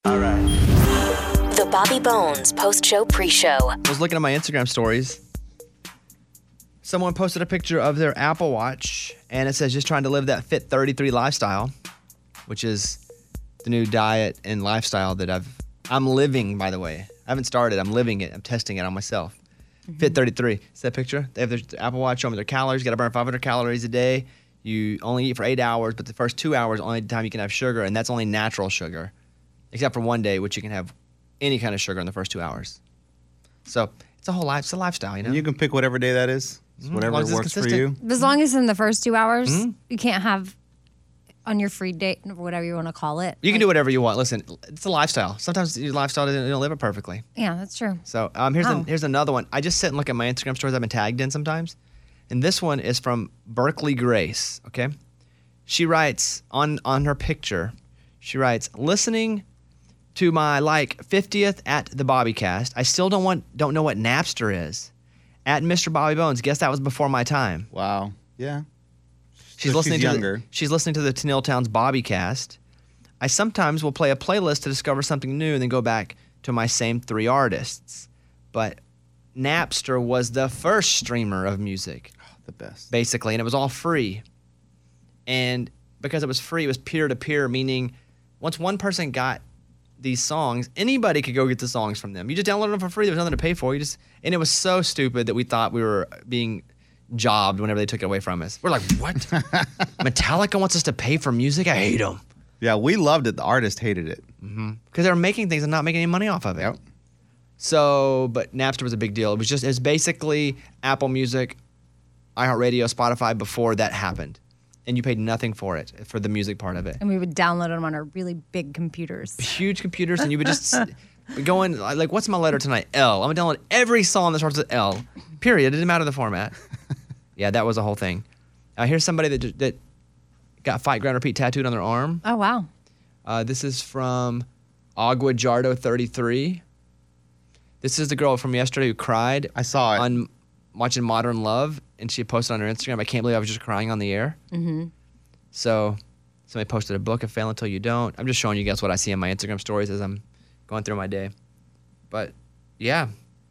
All right. The Bobby Bones post-show pre-show. I was looking at my Instagram stories. Someone posted a picture of their Apple Watch, and it says just trying to live that Fit 33 lifestyle, which is the new diet and lifestyle that I'm living, by the way. I haven't started. I'm living it. I'm testing it on myself. Fit 33. It's that picture. They have their Apple Watch showing their calories. You got to burn 500 calories a day. You only eat for 8 hours, but the first 2 hours only the time you can have sugar, and that's only natural sugar, except for one day, which you can have any kind of sugar in the first 2 hours. So it's a whole life. It's a lifestyle, you know. And you can pick whatever day that is. Whatever as long as it's works for consistent. you. As long as in the first 2 hours, you can't have on your free day, or whatever you want to call it. You can do whatever you want. Listen, it's a lifestyle. Sometimes your lifestyle doesn't, you don't live it perfectly. Yeah, that's true. So here's another one. I just sit and look at my Instagram stories I've been tagged in sometimes. And this one is from Berkeley Grace, okay? She writes on her picture, she writes, listening to my 50th at the Bobbycast. I still don't know what Napster is. At Mr. Bobby Bones. Guess that was before my time. Wow. Yeah. She's younger. She's listening to the Tennille Towns Bobbycast. I sometimes will play a playlist to discover something new and then go back to my same 3 artists. But Napster was the first streamer of music. The best. Basically, and it was all free. And because it was free, it was peer-to-peer, meaning once one person got these songs, anybody could go get the songs from them. You just downloaded them for free. There was nothing to pay for. And it was so stupid that we thought we were being jobbed whenever they took it away from us. We're like, what? Metallica wants us to pay for music? I hate them. Yeah, we loved it. The artist hated it. Because they were making things and not making any money off of it. Yep. So, but Napster was a big deal. It was basically Apple Music, iHeartRadio, Spotify before that happened. And you paid nothing for it, for the music part of it. And we would download them on our really big computers. Huge computers, and you would just go in, like, what's my letter tonight? L. I'm going to download every song that starts with L, period. It didn't matter the format. Yeah, that was the whole thing. Here's somebody that got Fight, Ground, Repeat tattooed on their arm. Oh, wow. This is from Agua Jardo 33. This is the girl from yesterday who cried. I saw it. On watching Modern Love, and she posted on her Instagram, I can't believe I was just crying on the air. Mm-hmm. So somebody posted a book, A Fail Until You Don't. I'm just showing you guys what I see in my Instagram stories as I'm going through my day. But, yeah.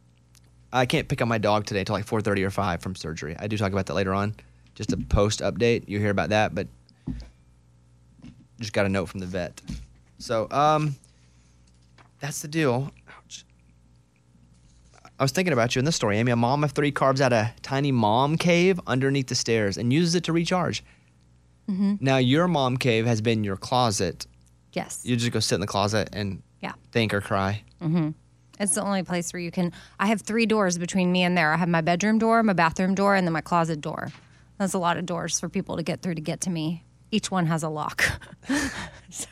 I can't pick up my dog today until like 4:30 or 5 from surgery. I do talk about that later on. Just a post update. You hear about that, but just got a note from the vet. So, that's the deal. Ouch. I was thinking about you in this story, Amy. A mom of 3 carves out a tiny mom cave underneath the stairs and uses it to recharge. Mm-hmm. Now, your mom cave has been your closet. Yes. You just go sit in the closet and think or cry. Mm-hmm. It's the only place where you can. I have 3 doors between me and there. I have my bedroom door, my bathroom door, and then my closet door. That's a lot of doors for people to get through to get to me. Each one has a lock. So,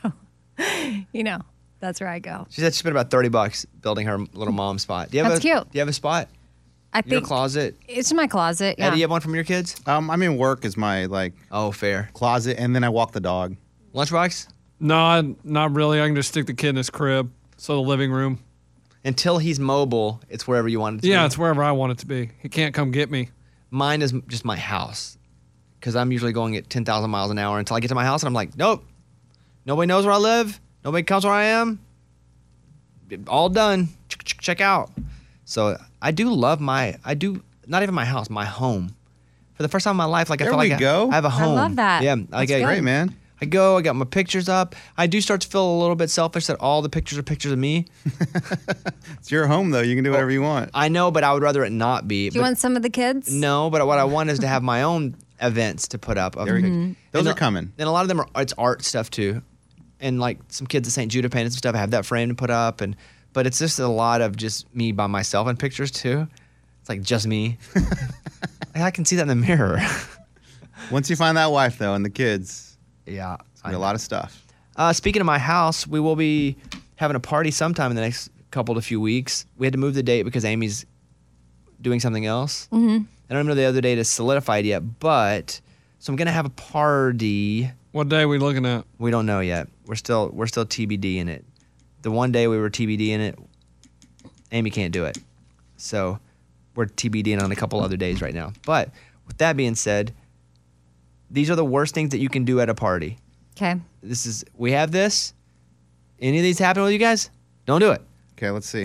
that's where I go. She said she spent about $30 building her little mom spot. Do you have That's cute. Do you have a spot? I Your think closet? it's in my closet. Yeah. Do you have one from your kids? I mean, work is my Oh, fair. closet, and then I walk the dog. Lunchbox? No, not really. I can just stick the kid in his crib. So the living room. Until he's mobile, it's wherever you want it to be. Yeah, it's wherever I want it to be. He can't come get me. Mine is just my house. Because I'm usually going at 10,000 miles an hour until I get to my house, and I'm like, nope. Nobody knows where I live. Nobody comes where I am. All done. Check out. So I do love not even my house, my home. For the first time in my life, I feel like I have a home. I love that. Yeah, That's good. Great, man. I got my pictures up. I do start to feel a little bit selfish that all the pictures are pictures of me. It's your home, though. You can do whatever you want. I know, but I would rather it not be. Do you want some of the kids? No, but what I want is to have my own events to put up. Those are coming. And a lot of them it's art stuff too. And like some kids at St. Judah painted some stuff. I have that framed and put up. But it's just a lot of just me by myself in pictures too. It's like just me. I can see that in the mirror. Once you find that wife, though, and the kids, Yeah. it's gonna be a lot of stuff. Speaking of my house, we will be having a party sometime in the next couple to few weeks. We had to move the date because Amy's doing something else. Mm-hmm. I don't know the other day to solidify it yet, but so I'm gonna have a party. What day are we looking at? We don't know yet. We're still TBD in it. The one day we were TBD in it, Amy can't do it. So we're TBD on a couple other days right now. But with that being said, these are the worst things that you can do at a party. Okay. We have this. Any of these happen with you guys? Don't do it. Okay, let's see.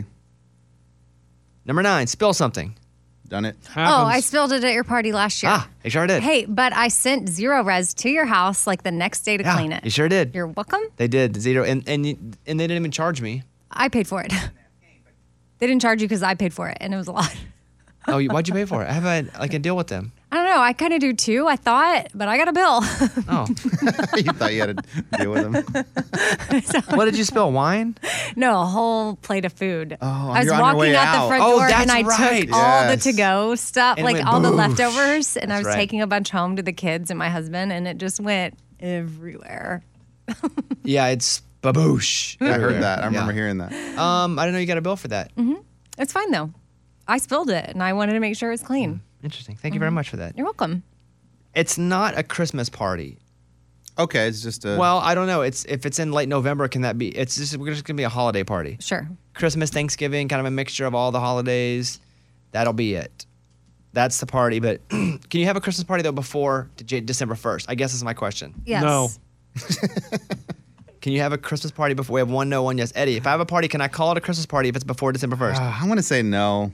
Number 9, spill something. Done it. Oh, I spilled it at your party last year. You sure did. Hey, but I sent Zero Res to your house like the next day to clean it. You sure did. You're welcome. They did. Zero. And they didn't even charge me. I paid for it. They didn't charge you because I paid for it, and it was a lot. Oh, why'd you pay for it? I have a deal with them. I don't know. I kind of do too, I thought, but I got a bill. Oh. You thought you had to deal with them. What did you spill? Wine? No, a whole plate of food. Oh, I was you're on your walking way out the out. front Oh, door and that's I right. took all the Yes. to-go stuff, And it like went all the boosh. leftovers, and I was right. taking a bunch home to the kids and my husband, and it just went everywhere. Yeah, it's baboosh. I heard that. I remember hearing that. I didn't know you got a bill for that. It's fine though. I spilled it, and I wanted to make sure it's clean. Interesting. Thank you very much for that. You're welcome. It's not a Christmas party. Okay, it's just a. Well, I don't know. If it's in late November, can that be? We're just gonna be a holiday party. Sure. Christmas, Thanksgiving, kind of a mixture of all the holidays. That'll be it. That's the party. But can you have a Christmas party though before December 1st? I guess is my question. Yes. No. Can you have a Christmas party before? We have one no, one yes. Eddie, if I have a party, can I call it a Christmas party if it's before December 1st? I want to say no.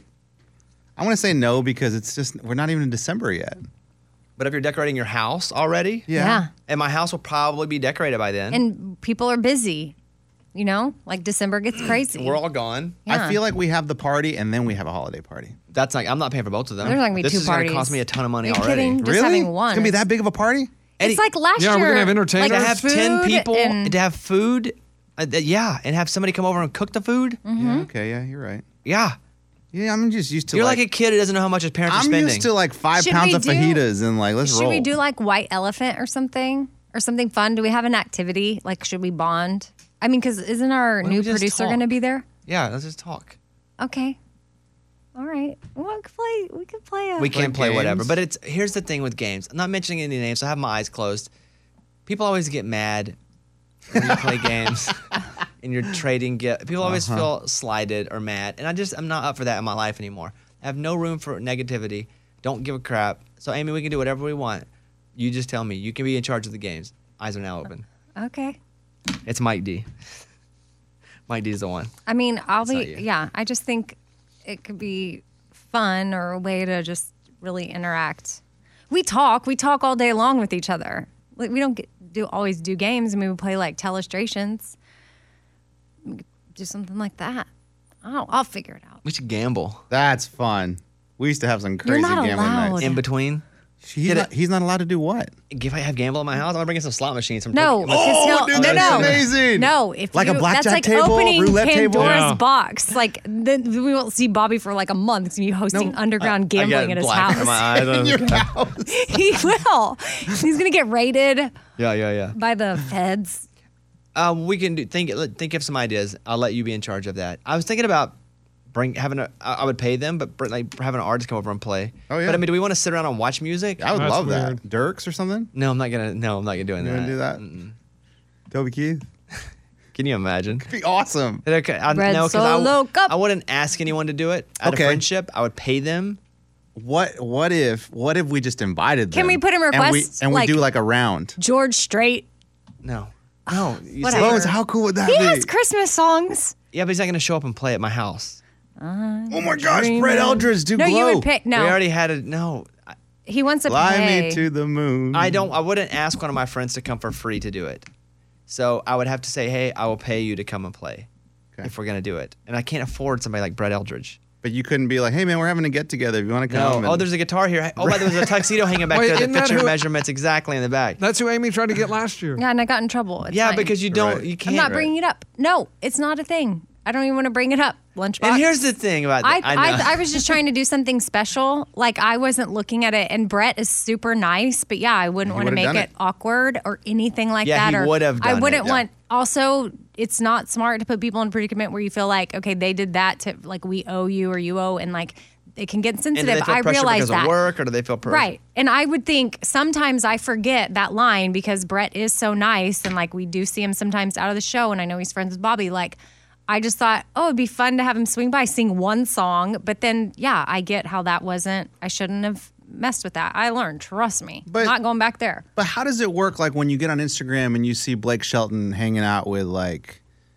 I want to say no because it's just we're not even in December yet. But if you're decorating your house already, Yeah. and my house will probably be decorated by then. And people are busy. You know, like December gets crazy. We're all gone. Yeah. I feel like we have the party and then we have a holiday party. That's like I'm not paying for both of them. There's not gonna be this two is parties. gonna cost me a ton of money Are you already. kidding? Just really? having one. It's gonna be that big of a party? It's like last Yeah, year. we're gonna have entertainers. To like have 10 food people, and- to have food, yeah, and have somebody come over and cook the food. Yeah. Okay. Yeah, you're right. Yeah, Yeah, I'm just used to. you're like a kid who doesn't know how much his parents are I'm spending. used to like 5 Should pounds we of do- fajitas and like let's Should roll. we do like white elephant or something fun? Do we have an activity? Like, should we bond? I mean, because isn't our don't new we just producer talk? going to be there? Yeah, let's just talk. Okay. All right. Well, we could play a. We can't play whatever. games? But here's the thing with games. I'm not mentioning any names, so I have my eyes closed. People always get mad when you play games and you're trading gifts. People always feel slighted or mad, and I'm not up for that in my life anymore. I have no room for negativity. Don't give a crap. So Amy, we can do whatever we want. You just tell me. You can be in charge of the games. Eyes are now open. Okay. It's Mike D. Mike D is the one. I mean, I'll not be. you. Yeah. I just think it could be fun or a way to just really interact. We talk all day long with each other. Like, we don't always do games. I mean, we play like telestrations. We could do something like that. I'll figure it out. We should gamble. That's fun. We used to have some crazy not gambling allowed. nights. In between. He's not allowed to do what? If I have gamble at my house, I'm bringing some slot machines. Some No, turkey- because he'll, dude, no, that's no, amazing. No, if Like a you, blackjack that's like table, opening roulette table? Pandora's Yeah. box. Like then we won't see Bobby for like a month because he's hosting underground I got gambling at his black under house. my eyes. In your house. He will. He's gonna get raided Yeah. by the feds. We can think of some ideas. I'll let you be in charge of that. I was thinking about I would pay them, but having an artist come over and play. Oh, yeah. But I mean, do we want to sit around and watch music? I would That's love weird. that. Dirks or something? No, I'm not gonna do You that. want to do that? Toby Keith? Can you imagine? Be awesome. Okay, Red no, 'cause Solo Cup. I wouldn't ask anyone to do it out Okay. of friendship. I would pay them. What if we just invited them? Can we put in requests, And we like- do like a round. George Strait. No. You Whatever. say- Bones, how cool would that He be? has Christmas songs. yeah, but he's not gonna show up and play at my house. Oh my gosh, Brett Eldridge, do No, Glow. you would pay. No, We already had a no. he wants to Fly pay. me to the moon. I wouldn't ask one of my friends to come for free to do it. So I would have to say, hey, I will pay you to come and play Okay. if we're gonna do it. And I can't afford somebody like Brett Eldridge. But you couldn't be like, hey man, we're having a get together. If you want to No. come. Oh, there's a guitar here. Oh, but there's a tuxedo hanging back Wait, there that isn't fits that your who- measurements exactly in the back. That's who Amy tried to get last year. Yeah, and I got in trouble. It's Yeah, fine. because you don't, Right. you I'm can't. not bringing it up. No, it's not a thing. I don't even want to bring it up. Lunchbox. And here's the thing about that. I know. I was just trying to do something special. Like, I wasn't looking at it. And Brett is super nice, but yeah, I wouldn't want to would've make done it it. awkward or anything like Yeah, that. he Or would have I done wouldn't it, want. Also, it's not smart to put people in a predicament where you feel like, okay, they did that to like we owe you or you owe, and like it can get and sensitive. do they feel I pressure realize because that. of work, or do they feel pressure? Right. And I would think sometimes I forget that line because Brett is so nice and like we do see him sometimes out of the show and I know he's friends with Bobby. Like, I just thought, oh, it'd be fun to have him swing by, sing one song. But then, yeah, I get how that wasn't, I shouldn't have messed with that. I learned, trust me. But- not going back there. But how does it work? Like when you get on Instagram and you see Blake Shelton hanging out with like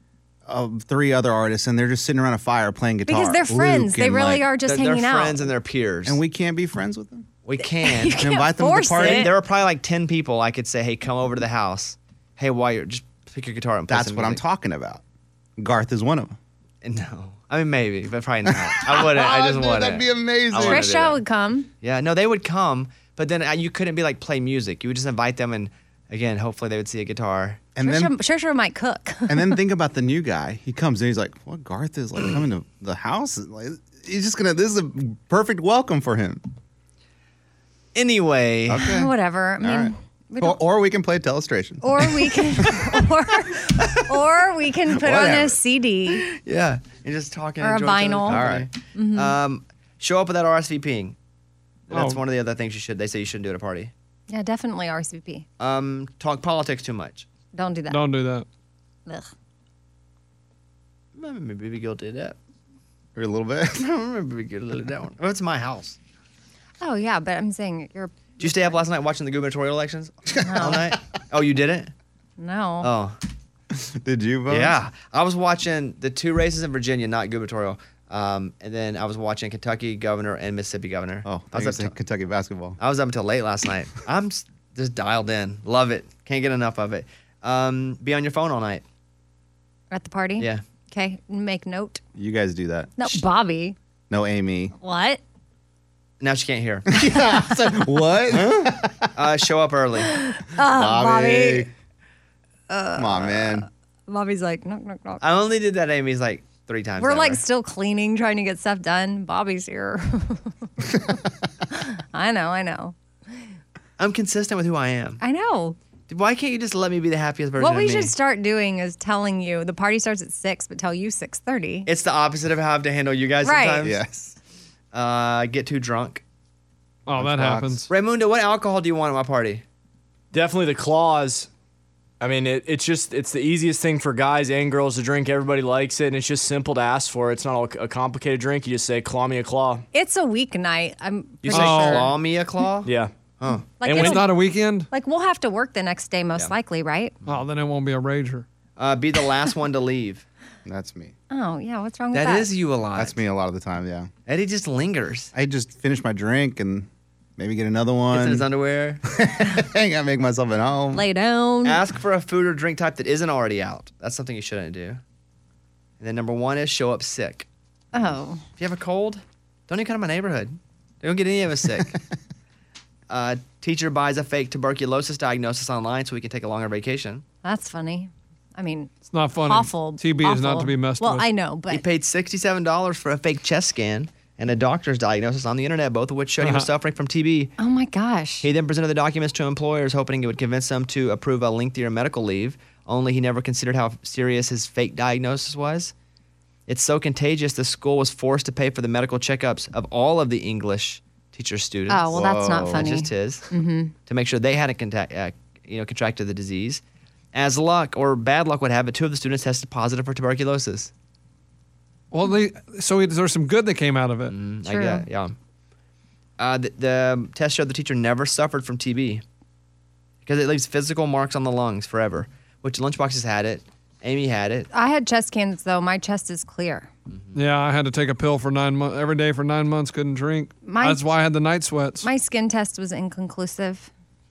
3 other artists, and they're just sitting around a fire playing guitar. Because they're friends. Luke They and, really like, are just they're hanging out. friends and they're peers. And we can't be friends with them. we can. You can't invite them to the force party? it. There were probably like 10 people. I could say, hey, come over to the house. Hey, while you're just pick your guitar and play That's some what I'm music. talking about. Garth is one of them. No, I mean maybe, but probably not. I wouldn't. I just dude, wouldn't. that'd be amazing. I wouldn't do Trisha that. would come. Yeah, no, they would come, but then you couldn't be like play music. You would just invite them, and again, hopefully they would see a guitar. And then Trisha might cook. and then think about the new guy. He comes in, he's like, "What? Garth is like coming to the house? Like, he's just gonna. This is a perfect welcome for him." Anyway, Okay. Whatever. I mean, All right. we don't, Or we can play Telestration. or we can, or we can put on Whatever. a CD. yeah, and just talking Or and a enjoying each vinyl. other's company. All right. Show up without RSVPing. That's Oh. one of the other things you should. They say you shouldn't do at a party. Yeah, definitely RSVP. Talk politics too much. Don't do that. Don't do that. Ugh. Maybe be guilty of that. Or a little bit. Maybe be guilty of that one. Oh, it's my house. Oh yeah, but I'm saying you're Did you stay up last night watching the gubernatorial elections all night? Oh, you didn't? no. Oh, Did you vote? yeah. I was watching the 2 races in Virginia, not gubernatorial. And then I was watching Kentucky governor and Mississippi governor. Oh, I was, up Kentucky basketball. I was up until late last night. I'm just dialed in. Love it. Can't get enough of it. Be on your phone all night. At the party. Yeah. Okay. Make note. You guys do that. No, Bobby. No, Amy. What? Now she can't hear. What? Show up early. Bobby. Come on, man. Bobby's like knock knock knock. I only did that, Amy's like 3 times. We're like ever. still cleaning, trying to get stuff done. Bobby's here. I know. I'm consistent with who I am. I know. Why can't you just let me be the happiest version What of we me? should start doing is telling you the party starts at 6, but tell you 6:30. It's the opposite of how I have to handle you guys Right. sometimes. Yes. Get too drunk. Oh, that Lunchbox. happens. Raymundo, what alcohol do you want at my party? Definitely the claws. I mean, it's the easiest thing for guys and girls to drink. Everybody likes it, and it's just simple to ask for. It's not a complicated drink. You just say, claw me a claw. It's a weeknight. I'm You pretty say Oh. sure. claw me a claw? Yeah. Huh. Like, And It's it'll- not a weekend? like we'll have to work the next day, most Yeah. likely, right? Oh, then it won't be a rager. Be the last one to leave. That's me. Oh yeah, what's wrong with that? That is you a lot. That's me a lot of the time, yeah. Eddie just lingers. I just finish my drink and maybe get another Gets in his one. underwear. I ain't gotta make myself at home. Lay down. Ask for a food or drink type that isn't already out. That's something you shouldn't do. And then number 1 is show up sick. Oh, If you have a cold, don't even come to my neighborhood. Don't get any of us sick. Teacher buys a fake tuberculosis diagnosis online so we can take a longer vacation. that's funny. I mean, It's not funny. awful. TB is not awful. to be messed well, with. I know, He but paid $67 for a fake chest scan and a doctor's diagnosis on the internet, both of which showed he was suffering from TB. oh my gosh. He then presented the documents to employers, hoping it would convince them to approve a lengthier medical leave, only he never considered how serious his fake diagnosis was. It's so contagious, the school was forced to pay for the medical checkups of all of the English teacher students. Oh well, that's not Whoa. funny. Not just his, to make sure they hadn't contracted the disease. As luck or bad luck would have it, 2 of the students tested positive for tuberculosis. Well, there's some good that came out of it. I True. get, yeah. The test showed the teacher never suffered from TB because it leaves physical marks on the lungs forever, which Lunchboxes had it. Amy had it. I had chest cans though. My chest is clear. Yeah, I had to take a pill for 9 months every day for 9 months. Couldn't drink. My- That's why I had the night sweats. My skin test was inconclusive.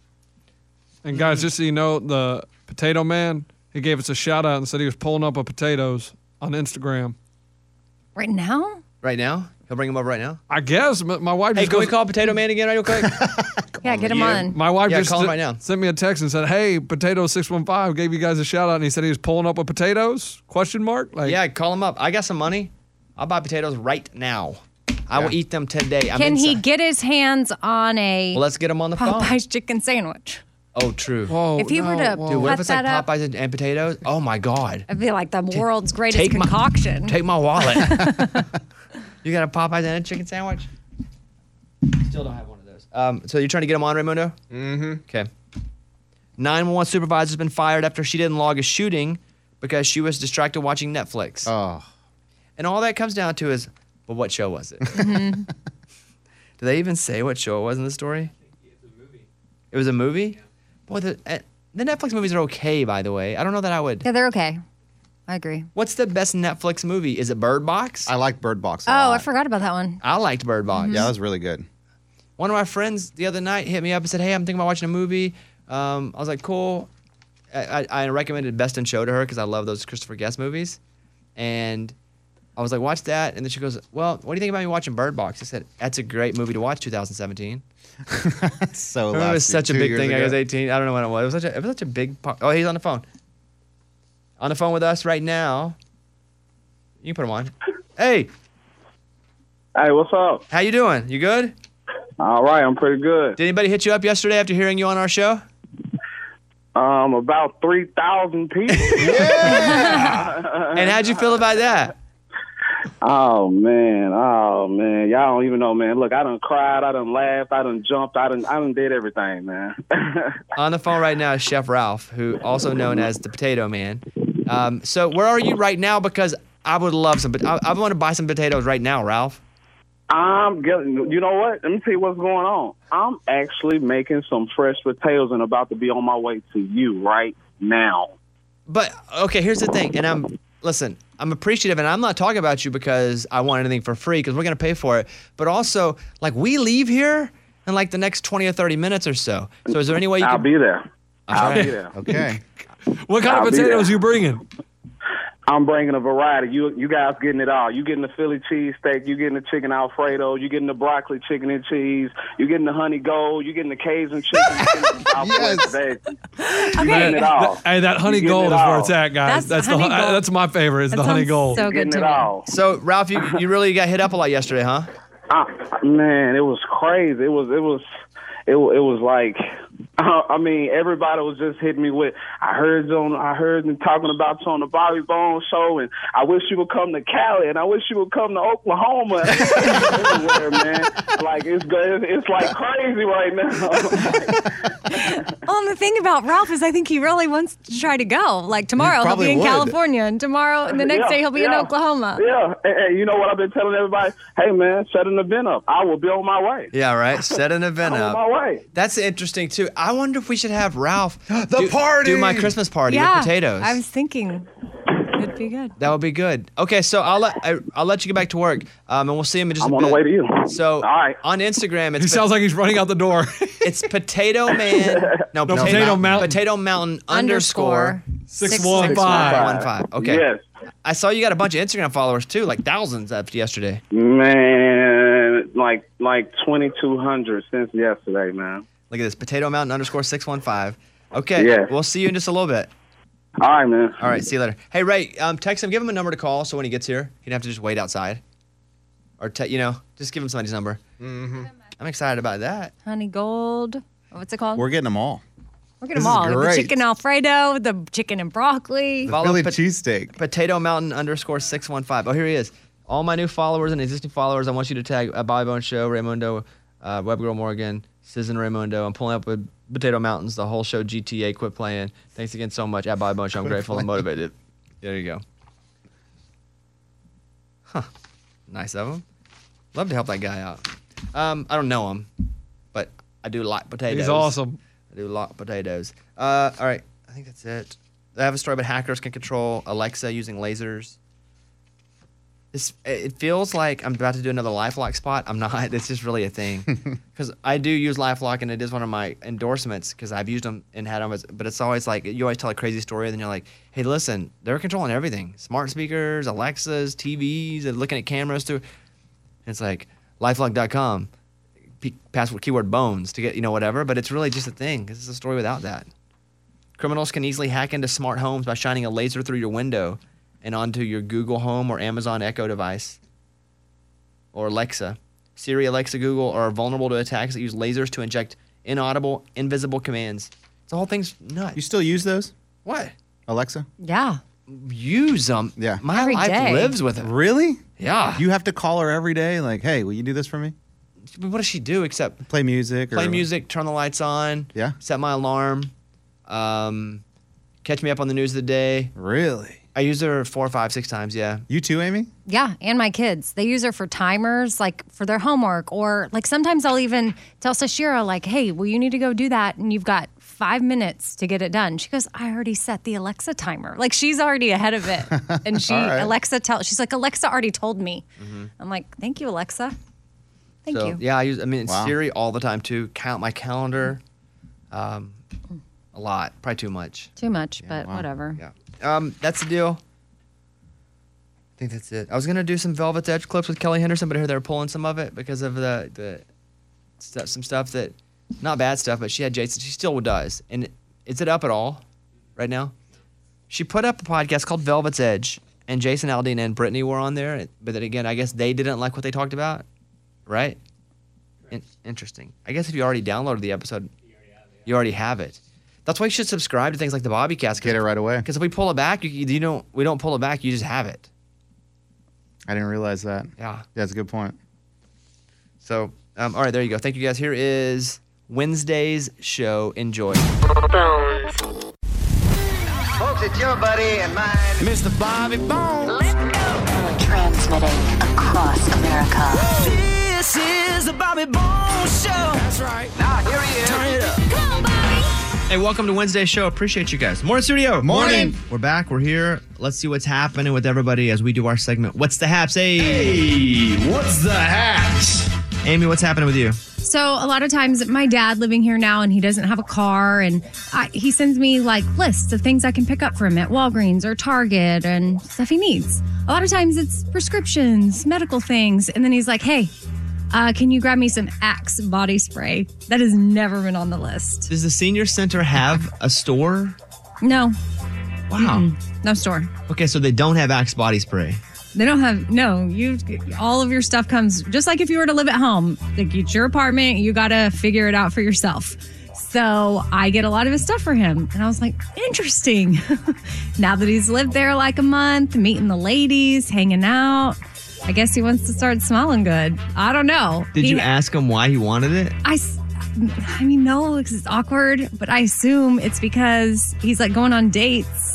And guys, just so you know, the Potato Man, he gave us a shout out and said he was pulling up with potatoes on Instagram. Right now? Right now? He'll bring him over right now. I guess my wife Hey, just can we goes- call Potato Man again real quick? Yeah, get him on. My wife Yeah, just call him right now. sent me a text and said, "Hey, Potato 615 gave you guys a shout out," and he said he was pulling up with potatoes? Question mark? Like, Yeah, call him up. I got some money. I'll buy potatoes right now. I will eat them today. I'm Can he inside. get his hands on a Well, let's get him on the phone. Popeye's chicken sandwich? Oh, true. Whoa, If he were to- whoa. Dude, what cut if it's like that up. Popeyes and potatoes? Oh my God. It'd be like the world's greatest take my- concoction. Take my wallet. You got a Popeyes and a chicken sandwich? Still don't have one of those. So you're trying to get him on, Raymundo? Mm-hmm. Okay. 911 supervisor's been fired after she didn't log a shooting because she was distracted watching Netflix. Oh, And all that comes down to is, well, what show was it? Do they even say what show it was in the story? It was a movie? Boy, the Netflix movies are okay, by the way. I don't know that I would. Yeah, they're okay. I agree. What's the best Netflix movie? Is it Bird Box? I like Bird Box a Oh, lot. I forgot about that one. I liked Bird Box. Yeah, that was really good. One of my friends the other night hit me up and said, "Hey, I'm thinking about watching a movie." I was like, "Cool." I recommended Best in Show to her because I love those Christopher Guest movies, and I was like, "Watch that." And then she goes, "Well, what do you think about me watching Bird Box?" I said, "That's a great movie to watch." 2017. So Remember, it was such a 2 big years thing. I ago. was 18. I don't know when it was. It was such a big part. Oh, he's on the phone. On the phone with us right now. You can put him on. Hey, Hey, what's up? how you doing? You good? All right, I'm pretty good. Did anybody hit you up yesterday after hearing you on our show? About 3,000 people. And how'd you feel about that? Oh man, y'all don't even know, man. Look, I done cried, I done laughed, I done jumped, I done did everything, man. On the phone right now is Chef Ralph, who also known as the Potato Man. So where are you right now? Because I would love some, but I want to buy some potatoes right now, Ralph. I'm getting. You know what? Let me tell you what's going on. I'm actually making some fresh potatoes and about to be on my way to you right now. But okay, here's the thing, and I'm appreciative, and I'm not talking about you because I want anything for free, because we're gonna pay for it. But also, like, we leave here in like the next 20 or 30 minutes or so. So is there any way you I'll can? be there. I'll Okay. be there. Okay. What kind I'll of be potatoes there. you bringing? I'm bringing a variety. You guys getting it all. You getting the Philly cheesesteak. You getting the chicken Alfredo. You getting the broccoli chicken and cheese. You getting the honey gold. You getting the Cajun chicken. You getting the Southwest bacon. You getting it all. Hey, that honey getting gold it is where all. it's at, guys. That's That's honey gold. that's my favorite. Is That the honey sounds gold. so good Getting to it me. all. So Ralph, you really got hit up a lot yesterday, huh? Man, it was crazy. It was like, I mean, everybody was just hitting me with, I heard them talking about you on the Bobby Bones show, and I wish you would come to Cali, and I wish you would come to Oklahoma. Everywhere, man. Like, it's like crazy right now. Well, the thing about Ralph is I think he really wants to try to go. Like tomorrow he'll probably be in would. California, and tomorrow and the next day he'll be in Oklahoma. Yeah, and you know what I've been telling everybody? Hey, man, set an event up. I will be on my way. Yeah, right. Set an event I'm on up. my way. That's interesting too. I wonder if we should have Ralph party! do my Christmas party Yeah, with potatoes. I was thinking it'd be good. That would be good. Okay, so I'll let you get back to work, and we'll see him in just I'm a on bit. the way to you. So All right. on Instagram, He it's sounds like he's running out the door. it's Potato Man. No, Potato Mountain. Potato Mountain underscore 615. Okay. Yes. I saw you got a bunch of Instagram followers too, like thousands after yesterday. Man, like 2,200 since yesterday, man. Look at this, Potato Mountain underscore 615. Okay, Yeah. we'll see you in just a little bit. All right, man. All right, see you later. Hey, Ray, text him, give him a number to call, so when he gets here, he'd have to just wait outside. Or, just give him somebody's number. Mm-hmm. I'm excited about that. Honey gold. What's it called? We're getting them all. We're getting this them is all. The great. chicken Alfredo, the chicken and broccoli. Follow Philly Pot- cheesesteak. Potato Mountain underscore 615. Oh, here he is. All my new followers and existing followers, I want you to tag Bobby Bone Show, Raymundo, Webgirl Morgan, Sizzin Raymundo. I'm pulling up with Potato Mountains, the whole show GTA. Quit playing. Thanks again so much at Bobby Bone Show. I'm grateful and motivated. There you go. Huh. Nice of him. Love to help that guy out. I don't know him, but I do like potatoes. He's awesome. I do like potatoes. All right, I think that's it. I have a story about hackers can control Alexa using lasers. It feels like I'm about to do another LifeLock spot. I'm not. It's just really a thing. Because I do use LifeLock, and it is one of my endorsements because I've used them and had them. But it's always like, you always tell a crazy story, and then you're like, hey, listen, they're controlling everything. Smart speakers, Alexas, TVs, and looking at cameras too. And it's like, LifeLock.com, password, keyword bones to get, whatever. But it's really just a thing. This is a story without that. Criminals can easily hack into smart homes by shining a laser through your window and onto your Google Home or Amazon Echo device or Alexa. Siri, Alexa, Google are vulnerable to attacks that use lasers to inject inaudible, invisible commands. The whole thing's nuts. You still use those, What? Alexa? Yeah. Use them? Yeah. My Every life day. lives with it. Really? Yeah. You have to call her every day, like, hey, will you do this for me? What does she do except Play music? play or music, turn the lights on, Yeah. set my alarm, catch me up on the news of the day. Really? I use her 4, 5, 6 times, yeah. You too, Amy? Yeah, and my kids. They use her for timers, like for their homework, or like sometimes I'll even tell Sashira, like, hey, well, you need to go do that, and you've got 5 minutes to get it done. She goes, I already set the Alexa timer. Like, she's already ahead of it. And she's like, Alexa already told me. I'm like, thank you, Alexa. Thank you. Yeah, Siri all the time too. Count my calendar. A lot. Probably too much. Too much, but whatever. Yeah. That's the deal. I think that's it. I was going to do some Velvet's Edge clips with Kelly Henderson, but I heard they were pulling some of it because of the stuff, some stuff that, not bad stuff, but she had Jason. She still does. And is it up at all right now? She put up a podcast called Velvet's Edge, and Jason Aldean and Brittany were on there. But then again, I guess they didn't like what they talked about, right? Interesting. I guess if you already downloaded the episode, you already have it. That's why you should subscribe to things like the Bobbycast. Get it right away. Because if we pull it back, we don't pull it back. You just have it. I didn't realize that. Yeah. That's a good point. So, all right, there you go. Thank you, guys. Here is Wednesday's show. Enjoy. Bones. Folks, it's your buddy and mine, Mr. Bobby Bones. Let's go. Transmitting across America. This is the Bobby Bones Show. That's right. Now, here he is. Turn it up. Come on, Bobby. Hey, welcome to Wednesday's show. Appreciate you guys. Morning, studio. Morning. We're back. We're here. Let's see what's happening with everybody as we do our segment. What's the haps? Hey, what's the haps? Amy, what's happening with you? So a lot of times my dad living here now and he doesn't have a car and he sends me like lists of things I can pick up for him at Walgreens or Target and stuff he needs. A lot of times it's prescriptions, medical things. And then he's like, hey, can you grab me some Axe body spray? That has never been on the list. Does the senior center have a store? No. Wow. No store. Okay, so they don't have Axe body spray. They don't have, no, all of your stuff comes, just like if you were to live at home, like it's your apartment, you got to figure it out for yourself. So I get a lot of his stuff for him. And I was like, interesting. Now that he's lived there like a month, meeting the ladies, hanging out, I guess he wants to start smelling good. I don't know. Did you ask him why he wanted it? I mean, no, because it's awkward, but I assume it's because he's like going on dates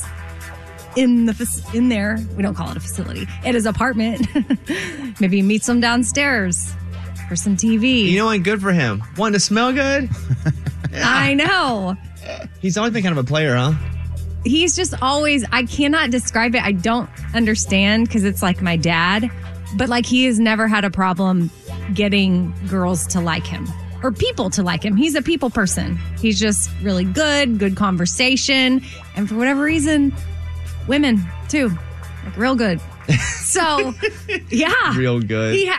in there. We don't call it a facility. At his apartment. Maybe he meets them downstairs for some TV. You know, and good for him. Wanting to smell good? Yeah. I know. He's always been kind of a player, huh? He's just always, I cannot describe it. I don't understand because it's like my dad, but like he has never had a problem getting girls to like him or people to like him. He's a people person. He's just really good conversation. And for whatever reason, women too, like real good. So, yeah. Real good. He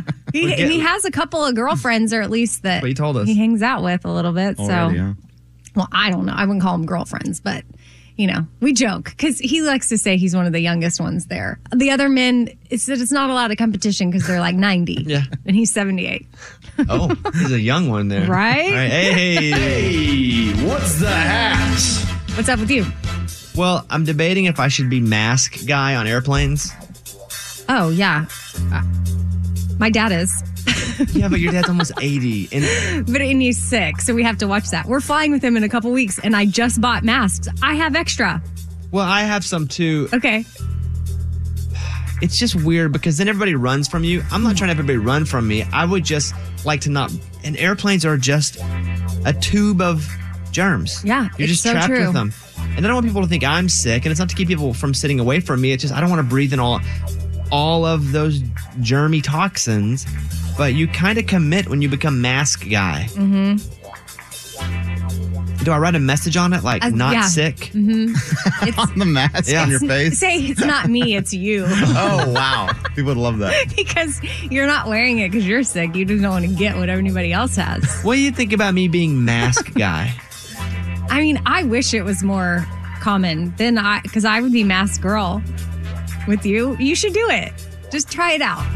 has a couple of girlfriends, or at least that he told us he hangs out with a little bit. Already, so, huh? Well, I don't know. I wouldn't call them girlfriends, but you know, we joke because he likes to say he's one of the youngest ones there. The other men, it's not a lot of competition because they're like 90. Yeah. And he's 78. Oh, he's a young one there. Right? All right. Hey, what's the haps? What's up with you? Well, I'm debating if I should be mask guy on airplanes. Oh, yeah. My dad is. Yeah, but your dad's almost 80. But he's sick, so we have to watch that. We're flying with him in a couple weeks, and I just bought masks. I have extra. Well, I have some too. Okay. It's just weird because then everybody runs from you. I'm not trying to have everybody run from me. I would just like to not. And airplanes are just a tube of germs. Yeah, You're just so trapped true. with them. And I don't want people to think I'm sick, and it's not to keep people from sitting away from me. It's just I don't want to breathe in all of those germy toxins. But you kind of commit when you become mask guy. Mm-hmm. Do I write a message on it like not sick? Mm-hmm. On the mask on your face? Say it's not me, it's you. Oh, wow. People would love that. Because you're not wearing it because you're sick. You just don't want to get what anybody else has. What do you think about me being mask guy? I mean, I wish it was more common because I would be mask girl with you. You should do it. Just try it out.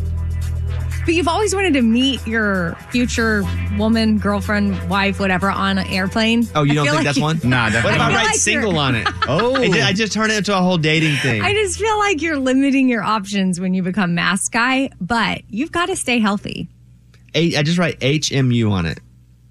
But you've always wanted to meet your future woman, girlfriend, wife, whatever, on an airplane. Oh, you don't think that's one? Nah, definitely What if I not. write like single on it? Oh. I just turn it into a whole dating thing. I just feel like you're limiting your options when you become mask guy, but you've got to stay healthy. I just write HMU on it.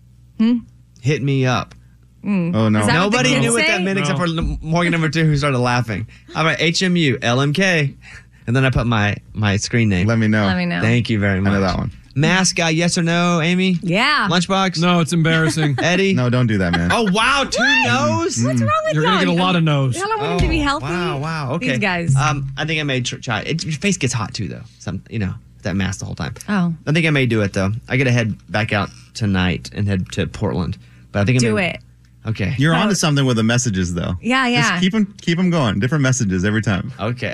Hit me up. Oh, no. Is that what the Nobody kids knew what say? that meant except for Morgan number 2 who started laughing. I write HMU, LMK, and then I put my screen name. Let me know. Let me know. Thank you very I much. know that one. Mask guy, yes or no, Amy? Yeah. Lunchbox? No, it's embarrassing. Eddie? No, don't do that, man. Oh, wow, 2 no's? What's wrong with You're y'all? going to get a lot of no's. Y'all don't want him to be healthy. Wow, okay. These guys. I think I may try it. Your face gets hot too, though. That mask the whole time. Oh. I think I may do it, though. I got to head back out tonight and head to Portland. But I think Do it. Okay. You're onto something with the messages, though. Yeah. Just keep them going. Different messages every time. Okay.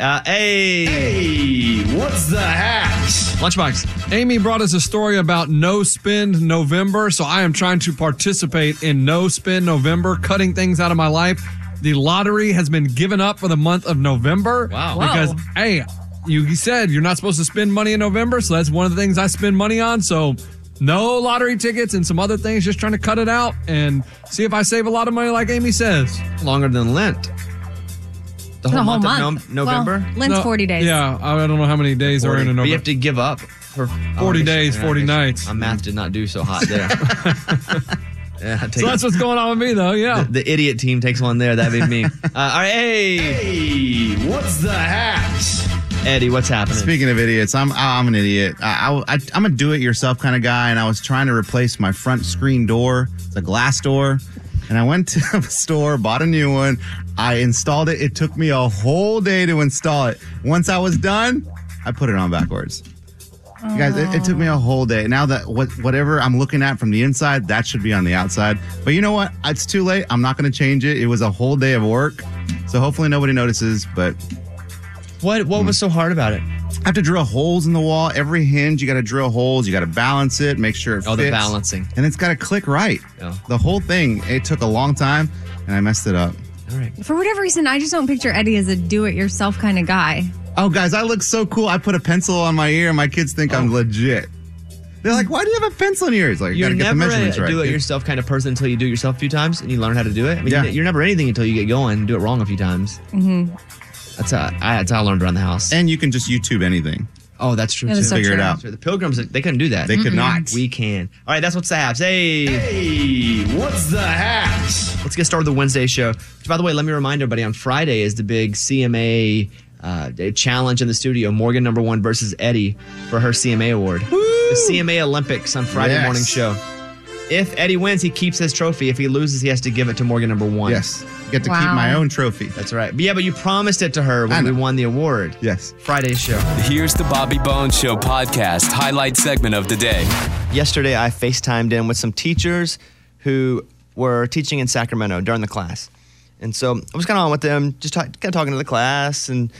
Hey, what's the hacks? Lunchbox. Amy brought us a story about No Spend November, so I am trying to participate in No Spend November, cutting things out of my life. The lottery has been given up for the month of November. Wow. Because, hey, you said you're not supposed to spend money in November, so that's one of the things I spend money on, so no lottery tickets and some other things, just trying to cut it out and see if I save a lot of money like Amy says. Longer than Lent. The whole month of November? Well, Lent's 40 days. Yeah, I don't know how many days are in a But November. you have to give up for 40 days, 40 nights. My math did not do so hot there. Yeah, So that's what's going on with me, though, yeah. The idiot team takes one there. That'd be me. All right, hey, what's the hacks? Eddie, what's happening? Speaking of idiots, I'm an idiot. I'm a do-it-yourself kind of guy, and I was trying to replace my front screen door. It's a glass door, and I went to the store, bought a new one. I installed it. It took me a whole day to install it. Once I was done, I put it on backwards. You guys, it took me a whole day. Now that whatever I'm looking at from the inside, that should be on the outside. But you know what? It's too late. I'm not going to change it. It was a whole day of work, so hopefully nobody notices. But what was so hard about it? I have to drill holes in the wall. Every hinge, you got to drill holes. You got to balance it, make sure it fits. Oh, the balancing. And it's got to click right. Oh. The whole thing, it took a long time, and I messed it up. All right. For whatever reason, I just don't picture Eddie as a do-it-yourself kind of guy. Oh, guys, I look so cool. I put a pencil on my ear, and my kids think I'm legit. They're like, why do you have a pencil in your ear? It's like, you got to get the measurements right. You're never a do-it-yourself kind of person until you do it yourself a few times and you learn how to do it. I mean, Yeah. you're never anything until you get going and do it wrong a few times. Mm-hmm. That's how I learned around the house. And you can just YouTube anything. Oh, that's true. That too. is so Figure it true. out. The Pilgrims, they couldn't do that. They could not. We can. All right, that's what's the haps. Hey, what's the haps? Let's get started with the Wednesday show. Which, by the way, let me remind everybody, on Friday is the big CMA challenge in the studio. Morgan #1 versus Eddie for her CMA award. The CMA Olympics on Friday morning show. If Eddie wins, he keeps his trophy. If he loses, he has to give it to Morgan #1. Yes. Get to keep my own trophy. That's right. But yeah, but you promised it to her when we won the award. Yes. Friday's show. Here's the Bobby Bones Show podcast highlight segment of the day. Yesterday, I FaceTimed in with some teachers who were teaching in Sacramento during the class. And so I was kind of on with them, just kind of talking to the class. And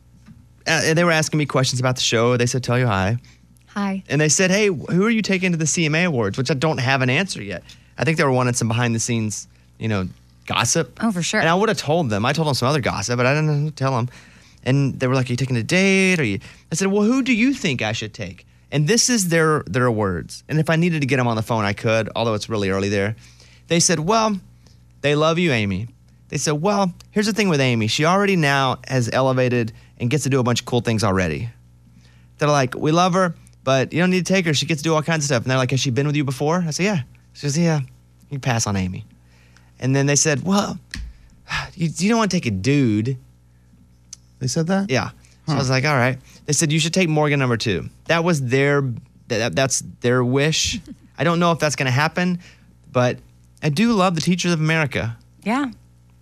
they were asking me questions about the show. They said, tell you hi. Hi. And they said, hey, who are you taking to the CMA Awards? Which I don't have an answer yet. I think they were wanting some behind the scenes, gossip. Oh, for sure. And I would have told them. I told them some other gossip, but I didn't tell them. And they were like, are you taking a date? I said, well, who do you think I should take? And this is their words. And if I needed to get them on the phone, I could, although it's really early there. They said, well, they love you, Amy. They said, well, here's the thing with Amy. She already now has elevated and gets to do a bunch of cool things already. They're like, we love her, but you don't need to take her. She gets to do all kinds of stuff. And they're like, has she been with you before? I said, yeah. She goes, yeah, you pass on Amy. And then they said, well, you don't want to take a dude. They said that? Yeah. So I was like, all right. They said, you should take Morgan #2. That was that's their wish. I don't know if that's going to happen, but I do love the Teachers of America. Yeah.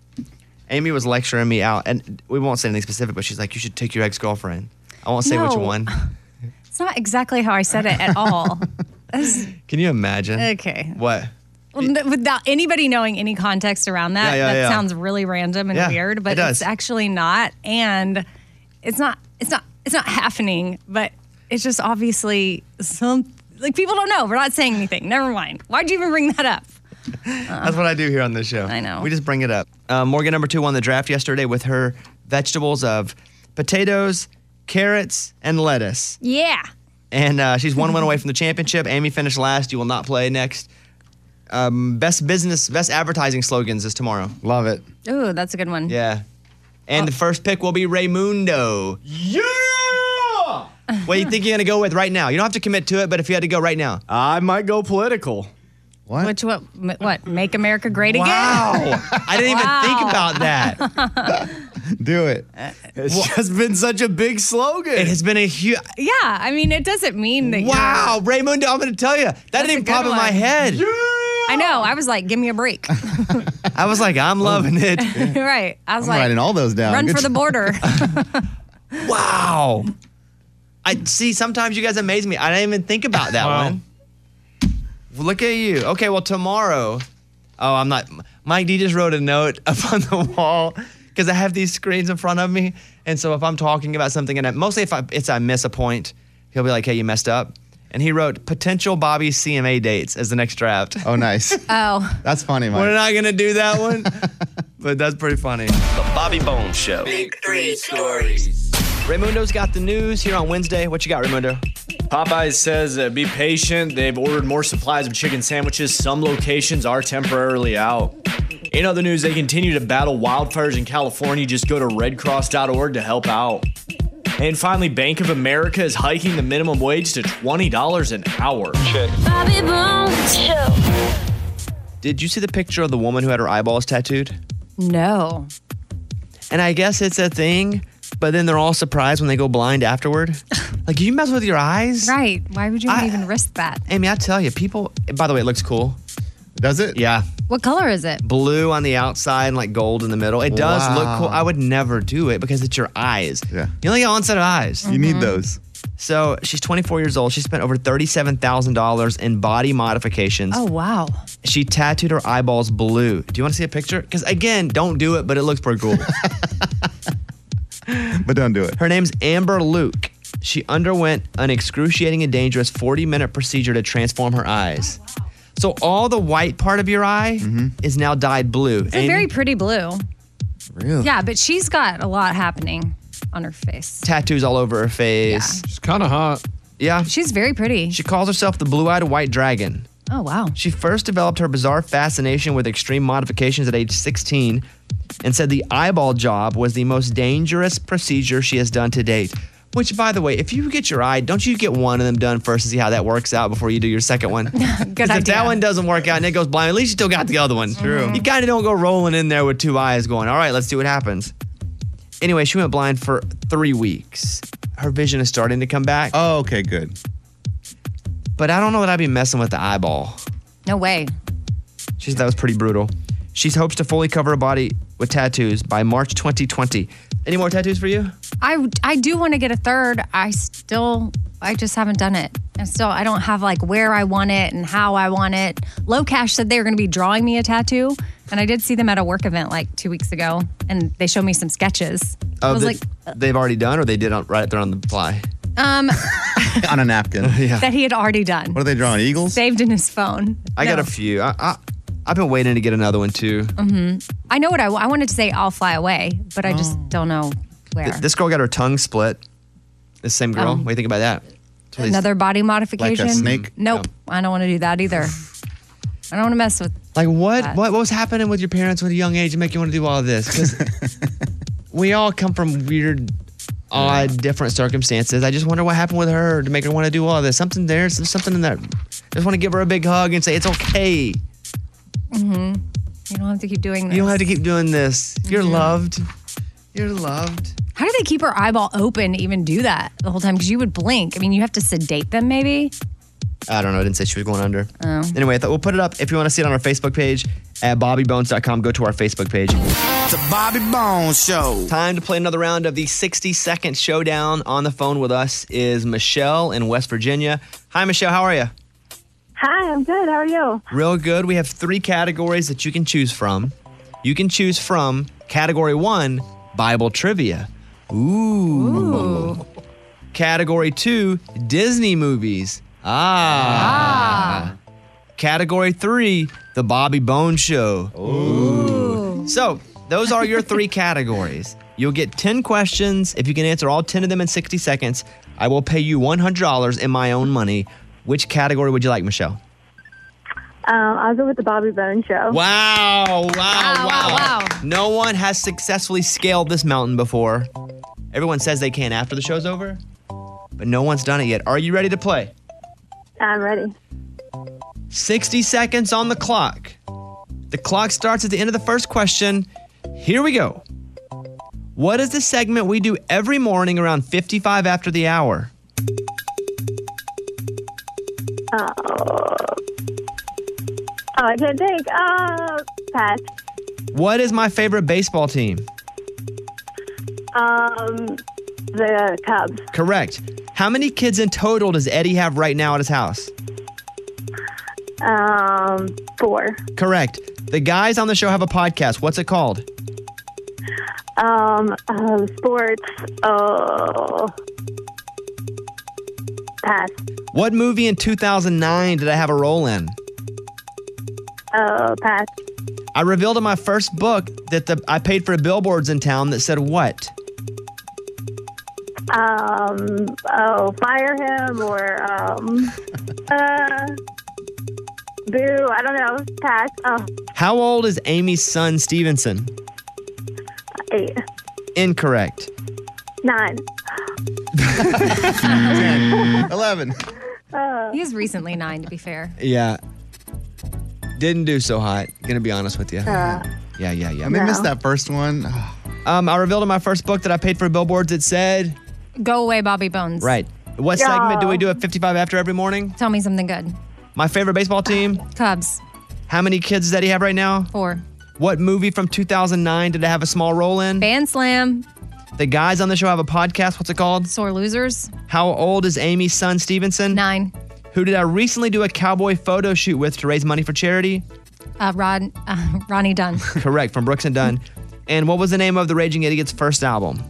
Amy was lecturing me out, and we won't say anything specific, but she's like, you should take your ex-girlfriend. I won't say which No. one. It's not exactly how I said it at all. Can you imagine? Okay. What? Well, without anybody knowing any context around that, Yeah. sounds really random and Yeah, weird, but it does. it's actually not. And it's not happening, but it's just obviously people don't know. We're not saying anything. Never mind. Why'd you even bring that up? That's what I do here on this show. I know. We just bring it up. Morgan #2 won the draft yesterday with her vegetables of potatoes, carrots, and lettuce. Yeah. And she's one win away from the championship. Amy finished last. You will not play next. Best advertising slogans is tomorrow. Love it. Ooh, that's a good one. Yeah. And the first pick will be Raymundo. Yeah! What do you think you're going to go with right now? You don't have to commit to it, but if you had to go right now. I might go political. What? What? Make America Great Again? Wow. I didn't even think about that. Do it. It's just been such a big slogan. It has been a huge. Yeah, I mean, it doesn't mean that. Wow, Raymundo, I'm going to tell you. That didn't even pop in my head. I know. I was like, give me a break. I was like, I'm loving it. Right. I was I'm like, writing all those down. run Good for the job. border. Wow. I see. Sometimes you guys amaze me. I didn't even think about that one. Look at you. Okay, well, tomorrow. Oh, I'm not. Mike D just wrote a note up on the wall because I have these screens in front of me. And so if I'm talking about something, and mostly if I miss a point, he'll be like, hey, you messed up. And he wrote potential Bobby CMA dates as the next draft. Oh, nice. Oh. That's funny, Mike. We're not going to do that one, but that's pretty funny. The Bobby Bones Show. Big 3 stories. Raymundo's got the news here on Wednesday. What you got, Raymundo? Popeyes says be patient. They've ordered more supplies of chicken sandwiches. Some locations are temporarily out. In other news, they continue to battle wildfires in California. Just go to redcross.org to help out. And finally, Bank of America is hiking the minimum wage to $20 an hour. Bobby Bones Show. Did you see the picture of the woman who had her eyeballs tattooed? No. And I guess it's a thing, but then they're all surprised when they go blind afterward. Like, you mess with your eyes? Right. Why would you even risk that? Amy, I tell you, people, by the way, it looks cool. Does it? Yeah. What color is it? Blue on the outside and like gold in the middle. It does look Wow. cool. I would never do it because it's your eyes. Yeah. You only got one set of eyes. You need those. So she's 24 years old. She spent over $37,000 in body modifications. Oh, wow. She tattooed her eyeballs blue. Do you want to see a picture? Because again, don't do it, but it looks pretty cool. But don't do it. Her name's Amber Luke. She underwent an excruciating and dangerous 40-minute procedure to transform her eyes. So all the white part of your eye is now dyed blue. It's a very pretty blue. Really? Yeah, but she's got a lot happening on her face. Tattoos all over her face. She's kind of hot. Yeah. She's very pretty. She calls herself the blue-eyed white dragon. Oh, wow. She first developed her bizarre fascination with extreme modifications at age 16 and said the eyeball job was the most dangerous procedure she has done to date. Which, by the way, if you get your eye, don't you get one of them done first to see how that works out before you do your second one? Good 'Cause if idea. that one doesn't work out and it goes blind, at least you still got the other one. True. You kind of don't go rolling in there with two eyes going, all right, let's see what happens. Anyway, she went blind for 3 weeks. Her vision is starting to come back. Oh, okay, good. But I don't know that I'd be messing with the eyeball. No way. She said that was pretty brutal. She hopes to fully cover her body with tattoos by March 2020. Any more tattoos for you? I do want to get a third. I just haven't done it. I don't have like where I want it and how I want it. Low Cash said they were going to be drawing me a tattoo. And I did see them at a work event like 2 weeks ago. And they showed me some sketches. I was like, they've already done or they did right there on the fly? On a napkin. Yeah. that he had already done. What are they drawing? Eagles? Saved in his phone. I got No. a few. I've been waiting to get another one too. I know what I wanted to say. I'll fly away, but I just don't know where. This girl got her tongue split. The same girl. What do you think about that? That's what these- Another body modification. Like a snake? Nope. I don't want to do that either. I don't want to mess with. Like what? that. What was happening with your parents at a young age to make you want to do all of this? Because we all come from weird, odd, different circumstances. I just wonder what happened with her to make her want to do all of this. There's something in that. I just want to give her a big hug and say it's okay. You don't have to keep doing this. You don't have to keep doing this. You're loved. You're loved. How do they keep her eyeball open to even do that the whole time? Because you would blink. I mean, you have to sedate them, maybe. I don't know. I didn't say she was going under. Anyway, I thought we'll put it up if you want to see it on our Facebook page at BobbyBones.com. Go to our Facebook page. The Bobby Bones Show. Time to play another round of the 60-second showdown. On the phone with us is Michelle in West Virginia. Hi, Michelle. How are you? Hi, I'm good. How are you? Real good. We have 3 categories that you can choose from. You can choose from category 1, Bible trivia. Ooh. Category 2, Disney movies. Category 3, The Bobby Bones Show. Ooh. So, those are your 3 categories. You'll get 10 questions. If you can answer all 10 of them in 60 seconds, I will pay you $100 in my own money. Which category would you like, Michelle? I'll go with the Bobby Bones Show. Wow. No one has successfully scaled this mountain before. Everyone says they can after the show's over, but no one's done it yet. Are you ready to play? I'm ready. 60 seconds on the clock. The clock starts at the end of the first question. Here we go. What is the segment we do every morning around 55 after the hour? I can't think. Pass. What is my favorite baseball team? The Cubs. Correct. How many kids in total does Eddie have right now at his house? 4. Correct. The guys on the show have a podcast. What's it called? Sports. Pass. What movie in 2009 did I have a role in? Pass. I revealed in my first book that I paid for billboards in town that said what? Fire him or boo. I don't know. Pass. How old is Amy's son Stevenson? 8. Incorrect. 9. 10, 11. He is recently 9, to be fair. Yeah. Didn't do so hot. Gonna be honest with you. Yeah. I missed that first one. I revealed in my first book that I paid for billboards that said... Go away, Bobby Bones. Right. What segment do we do at 55 after every morning? Tell me something good. My favorite baseball team? Cubs. How many kids does Eddie have right now? 4. What movie from 2009 did I have a small role in? Band Slam. The guys on the show have a podcast. What's it called? Sore Losers. How old is Amy's son Stevenson? 9. Who did I recently do a cowboy photo shoot with to raise money for charity? Ronnie Dunn. Correct, from Brooks and Dunn. And what was the name of the Raging Idiot's first album?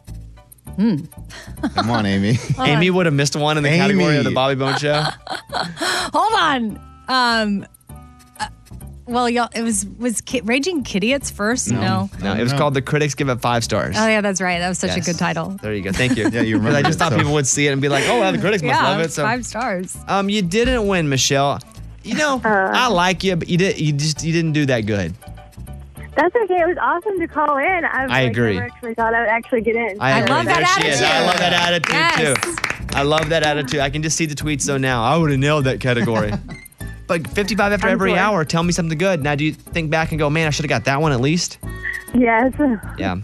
Come on, Amy. Amy would have missed one in the category of the Bobby Bones Show. Hold on. Well, y'all, it was Raging Idiots first? No, it was called The Critics Give It 5 Stars. Oh, yeah, that's right. That was such a good title. There you go. Thank you. Yeah, you remember I just thought people would see it and be like, oh, well, the critics must love it. So 5 stars. You didn't win, Michelle. You know, I like you, but you didn't do that good. That's okay. It was awesome to call in. I agree. Never actually thought I would actually get in. I agree. love that There she is. attitude. I love that attitude Yes. too. I love that attitude. I can just see the tweets though now. I would have nailed that category. But 55 after every hour, tell me something good. Now, do you think back and go, man, I should have got that one at least? Yes. Yeah.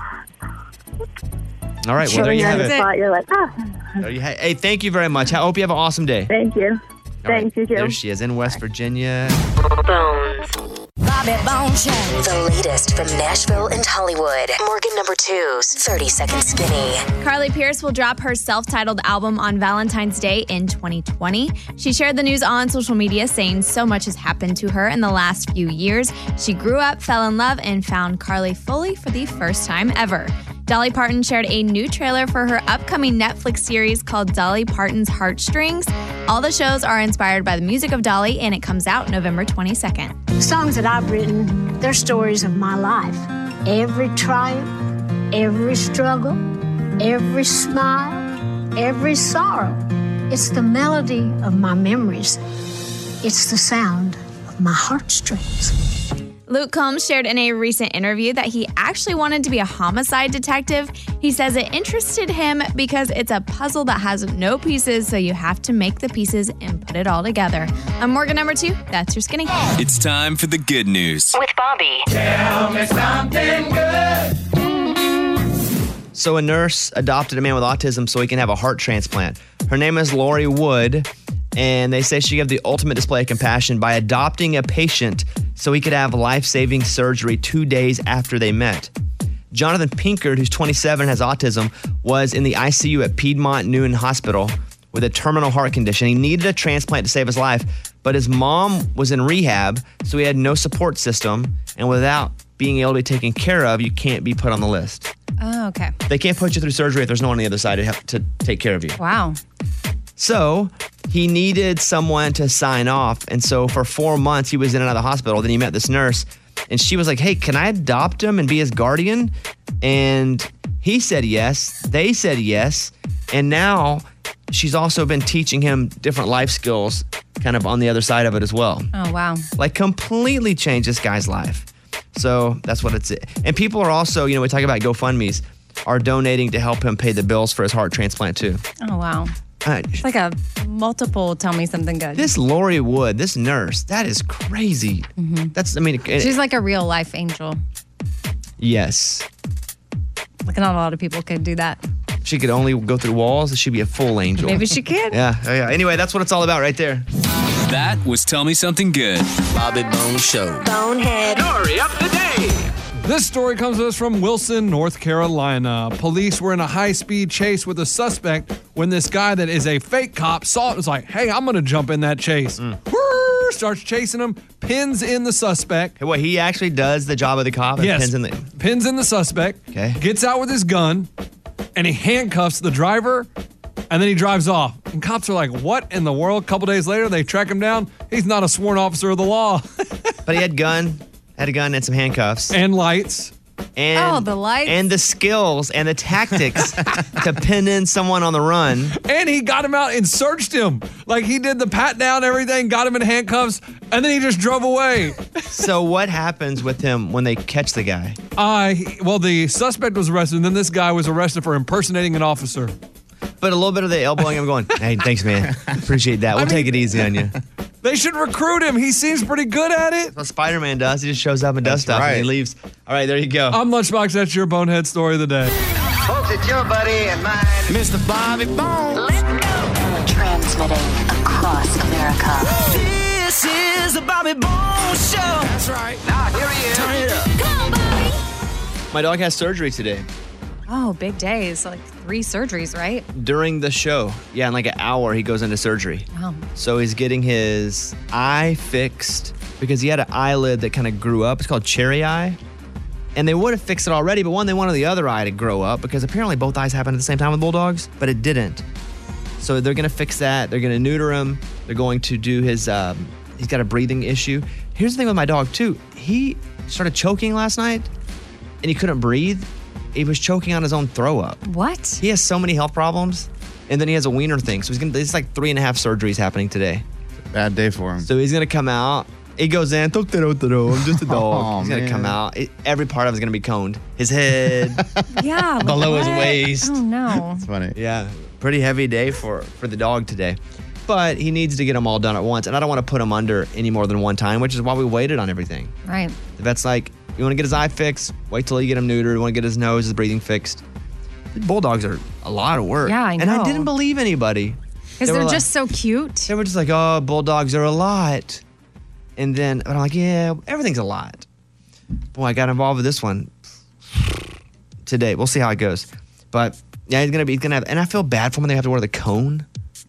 All right. Well, there you have it. You're like, Hey, thank you very much. I hope you have an awesome day. Thank you. Thank you, too. There she is in West Virginia. Bones. Bobby Bones Show. The latest from Nashville and Hollywood. Morgan number 2's 30 Second Skinny. Carly Pearce will drop her self-titled album on Valentine's Day in 2020. She shared the news on social media, saying so much has happened to her in the last few years. She grew up, fell in love, and found Carly fully for the first time ever. Dolly Parton shared a new trailer for her upcoming Netflix series called Dolly Parton's Heartstrings. All the shows are inspired by the music of Dolly, and it comes out November 22nd. Songs that I've written, they're stories of my life. Every triumph, every struggle, every smile, every sorrow. It's the melody of my memories. It's the sound of my heartstrings. Luke Combs shared in a recent interview that he actually wanted to be a homicide detective. He says it interested him because it's a puzzle that has no pieces, so you have to make the pieces and put it all together. I'm Morgan number 2. That's your skinny. It's time for the good news. With Bobby. Tell me something good. So a nurse adopted a man with autism so he can have a heart transplant. Her name is Lori Wood, and they say she gave the ultimate display of compassion by adopting a patient so he could have life-saving surgery 2 days after they met. Jonathan Pinkard, who's 27 and has autism, was in the ICU at Piedmont Newton Hospital with a terminal heart condition. He needed a transplant to save his life, but his mom was in rehab, so he had no support system, and without being able to be taken care of, you can't be put on the list. Oh, okay. They can't put you through surgery if there's no one on the other side to take care of you. Wow. So he needed someone to sign off. And so for 4 months, he was in and out of the hospital. Then he met this nurse and she was like, hey, can I adopt him and be his guardian? And he said yes. They said yes. And now she's also been teaching him different life skills kind of on the other side of it as well. Oh, wow. Like completely changed this guy's life. So that's what it's. And people are also, we talk about GoFundMe's, are donating to help him pay the bills for his heart transplant too. Oh, wow. It's like a multiple tell me something good. This Lori Wood, this nurse, that is crazy. Mm-hmm. She's like a real life angel. Yes. Like, not a lot of people could do that. If she could only go through walls, she'd be a full angel. Maybe she can. Yeah. Anyway, that's what it's all about right there. That was Tell Me Something Good. Bobby Bone Show. Bonehead. Story of the day. This story comes to us from Wilson, North Carolina. Police were in a high-speed chase with a suspect when this guy that is a fake cop saw it and was like, hey, I'm going to jump in that chase. Whirr, starts chasing him, pins in the suspect. What, he actually does the job of the cop? And Yes. Pins in the suspect. Okay. Gets out with his gun, and he handcuffs the driver, and then he drives off. And cops are like, what in the world? A couple days later, they track him down. He's not a sworn officer of the law. But he had a gun and some handcuffs. And lights. And, the lights. And the skills and the tactics to pin in someone on the run. And he got him out and searched him. Like, he did the pat down, everything, got him in handcuffs, and then he just drove away. So what happens with him when they catch the guy? Well, the suspect was arrested, and then this guy was arrested for impersonating an officer. But a little bit of the elbowing, I'm going, hey, thanks, man. Appreciate that. We'll take it easy on you. They should recruit him. He seems pretty good at it. That's what Spider-Man does. He just shows up and does stuff, and he leaves. All right, there you go. I'm Lunchbox. That's your Bonehead story of the day. Folks, it's your buddy and mine, Mr. Bobby Bones. Let's go. Transmitting across America. This is the Bobby Bones Show. That's right. Now, here he is. Turn it up. Come on, Bobby. My dog has surgery today. Oh, big days. Like 3 surgeries, right? During the show. Yeah, in like an hour, he goes into surgery. Wow. So he's getting his eye fixed because he had an eyelid that kind of grew up. It's called cherry eye. And they would have fixed it already, but they wanted the other eye to grow up because apparently both eyes happen at the same time with bulldogs, but it didn't. So they're going to fix that. They're going to neuter him. They're going to do his, he's got a breathing issue. Here's the thing with my dog, too. He started choking last night and he couldn't breathe. He was choking on his own throw up. What? He has so many health problems. And then he has a wiener thing. So there's like 3.5 surgeries happening today. Bad day for him. So he's going to come out. He goes in. I'm just a dog. Oh, he's going to man. come out. Every part of it is going to be coned. His head. Yeah. Below his what? waist. Oh, no. It's funny. Yeah. Pretty heavy day for the dog today. But he needs to get them all done at once. And I don't want to put him under any more than one time, which is why we waited on everything. Right. The vet's like, you want to get his eye fixed? Wait till you get him neutered. You want to get his nose, his breathing fixed. Bulldogs are a lot of work. Yeah, I And I know. didn't believe anybody. Because they're just so cute. They were just like, oh, bulldogs are a lot. And then I'm like, yeah, everything's a lot. Boy, I got involved with this one today. We'll see how it goes. But yeah, he's gonna have, and I feel bad for him when they have to wear the cone.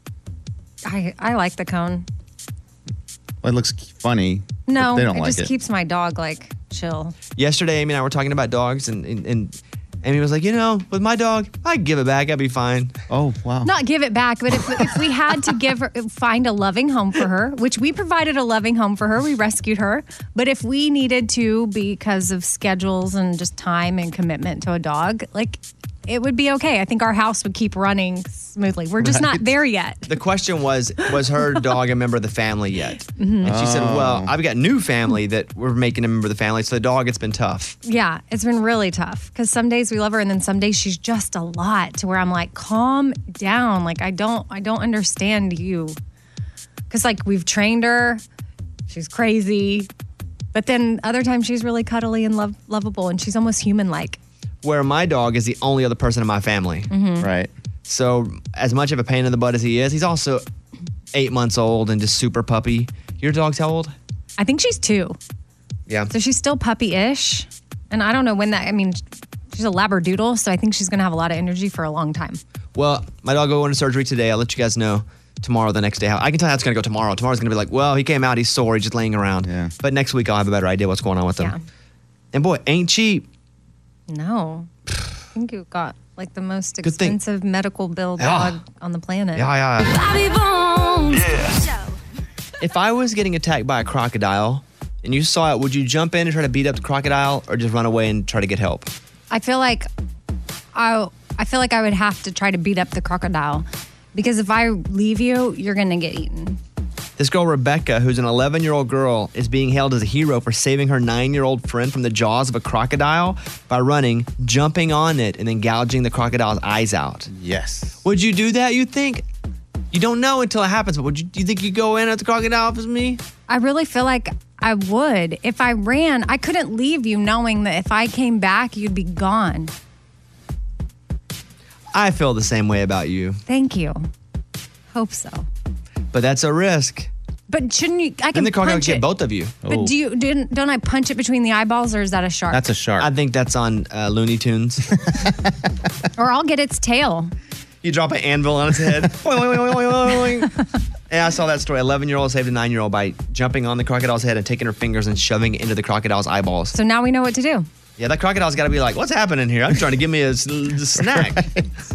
I like the cone. Well, it looks funny. No, but they don't it like just it. keeps my dog like chill. Yesterday, Amy and I were talking about dogs, and Amy was like, with my dog, I'd give it back. I'd be fine. Oh, wow. Not give it back, but if we had to find a loving home for her, which we provided a loving home for her, we rescued her. But if we needed to, because of schedules and just time and commitment to a dog, like it would be okay. I think our house would keep running smoothly. We're just not there yet. The question was her dog a member of the family yet? Mhm. And she said, well, I've got new family that we're making a member of the family. So the dog, it's been tough. Yeah, it's been really tough because some days we love her and then some days she's just a lot to where I'm like, calm down. Like I don't understand you. Because like we've trained her, she's crazy, but then other times she's really cuddly and lovable and she's almost human-like. Where my dog is the only other person in my family. Mhm. Right. So as much of a pain in the butt as he is, he's also 8 months old and just super puppy. Your dog's how old? I think she's 2. Yeah. So she's still puppy-ish. And I don't know when she's a Labradoodle, so I think she's going to have a lot of energy for a long time. Well, my dog will go into surgery today. I'll let you guys know tomorrow, the next day. I can tell you how it's going to go tomorrow. Tomorrow's going to be like, well, he came out, he's sore, he's just laying around. Yeah. But next week I'll have a better idea what's going on with him. Yeah. And boy, ain't cheap. No. I think you've got like the most Good thing. expensive medical bill Yeah. dog on the planet. Yeah. Bobby Bones. If I was getting attacked by a crocodile and you saw it, would you jump in and try to beat up the crocodile or just run away and try to get help? I feel like I would have to try to beat up the crocodile because if I leave you, you're going to get eaten. This girl, Rebecca, who's an 11-year-old girl, is being hailed as a hero for saving her 9-year-old friend from the jaws of a crocodile by running, jumping on it, and then gouging the crocodile's eyes out. Yes. Would you do that, you think? You don't know until it happens, but do you think you'd go in at the crocodile if it was me? I really feel like I would. If I ran, I couldn't leave you knowing that if I came back, you'd be gone. I feel the same way about you. Thank you. Hope so. But that's a risk. But shouldn't you? I can Then the crocodile punch get it. both of you. But don't I punch it between the eyeballs, or is that a shark? That's a shark. I think that's on Looney Tunes. Or I'll get its tail. You drop an anvil on its head. Oing, oing, oing, oing, oing. Yeah, I saw that story. 11-year-old saved a 9-year-old by jumping on the crocodile's head and taking her fingers and shoving it into the crocodile's eyeballs. So now we know what to do. Yeah, that crocodile's got to be like, what's happening here? I'm trying to give me a snack.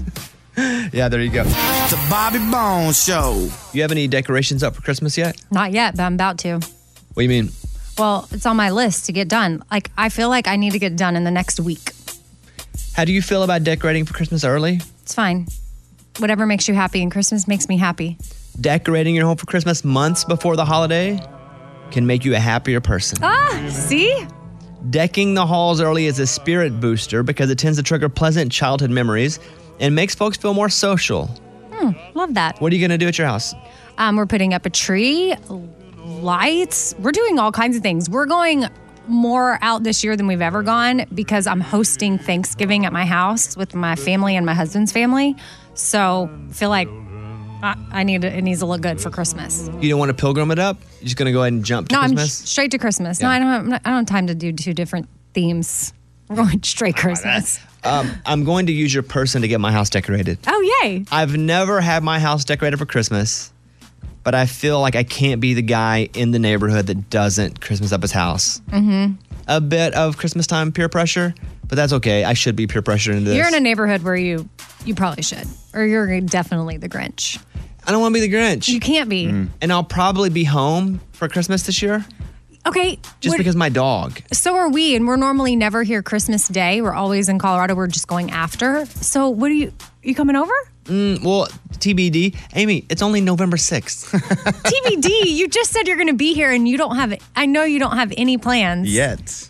Yeah, there you go. The Bobby Bones Show. You have any decorations up for Christmas yet? Not yet, but I'm about to. What do you mean? Well, it's on my list to get done. Like, I feel like I need to get done in the next week. How do you feel about decorating for Christmas early? It's fine. Whatever makes you happy, and Christmas makes me happy. Decorating your home for Christmas months before the holiday can make you a happier person. See? Decking the halls early is a spirit booster because it tends to trigger pleasant childhood memories and makes folks feel more social. Love that. What are you going to do at your house? We're putting up a tree, lights. We're doing all kinds of things. We're going more out this year than we've ever gone because I'm hosting Thanksgiving at my house with my family and my husband's family. So I feel like it needs to look good for Christmas. You don't want to pilgrim it up? You're just going to go ahead and jump to No, Christmas? I'm straight to Christmas. Yeah. No, I don't have time to do 2 different themes. We're going straight Christmas. I'm going to use your person to get my house decorated. Oh, yay. I've never had my house decorated for Christmas, but I feel like I can't be the guy in the neighborhood that doesn't Christmas up his house. Mm-hmm. A bit of Christmas time peer pressure, but that's okay. I should be peer pressured into this. You're in a neighborhood where you probably should. Or you're definitely the Grinch. I don't want to be the Grinch. You can't be. And I'll probably be home for Christmas this year. Okay. Just because my dog. So are we, and we're normally never here Christmas Day. We're always in Colorado. We're just going after. So what are you coming over? Well, TBD. Amy, it's only November 6th. TBD, you just said you're going to be here and you don't have it. I know you don't have any plans. Yet.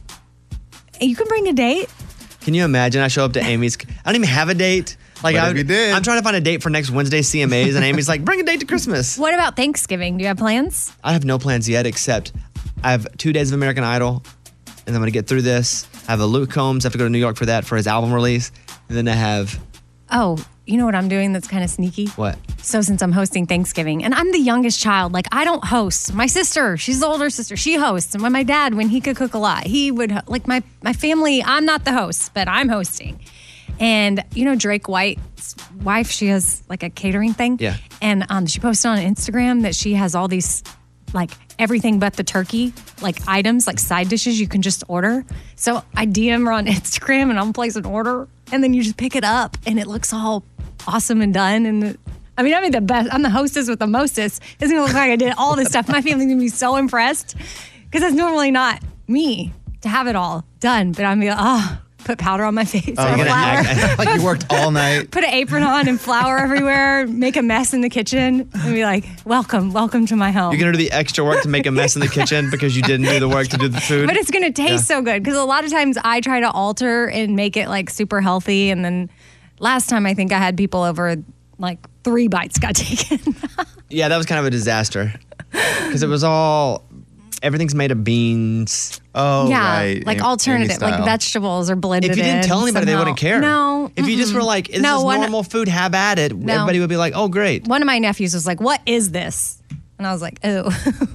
You can bring a date. Can you imagine I show up to Amy's? I don't even have a date. Like But if you did. I'm trying to find a date for next Wednesday's CMAs, and Amy's like, bring a date to Christmas. What about Thanksgiving? Do you have plans? I have no plans yet, except I have 2 days of American Idol, and I'm going to get through this. I have a Luke Combs. I have to go to New York for that, for his album release. And then I have, Oh, you know what I'm doing that's kind of sneaky? what? So since I'm hosting Thanksgiving, and I'm the youngest child, like I don't host. My sister, she's the older sister, she hosts. And when my dad, when he could cook a lot, he would, like my family, I'm not the host, but I'm hosting. And you know Drake White's wife, she has like a catering thing. Yeah. And she posted on Instagram that she has all these like everything but the turkey, like items, like side dishes you can just order. So I DM her on Instagram and I'll place an order and then you just pick it up and it looks all awesome and done. And I'm the best. I'm the hostess with the mostest. It's gonna look like I did all this stuff. My family's gonna be so impressed because it's normally not me to have it all done. But I'm gonna, put powder on my face. Oh, you're gonna act like you worked all night. Put an apron on and flour everywhere, make a mess in the kitchen, and be like, welcome to my home. You're going to do the extra work to make a mess in the kitchen because you didn't do the work to do the food? But it's going to taste so good because a lot of times I try to alter and make it like super healthy. And then last time I think I had people over, like 3 bites got taken. Yeah, that was kind of a disaster because it was everything's made of beans. Oh, yeah, right. like alternative, like vegetables are blended in. If you didn't tell anybody, they somehow. wouldn't care. No. If you just were like, this is normal food, have at it, everybody would be like, oh, great. One of my nephews was like, what is this? And I was like, oh.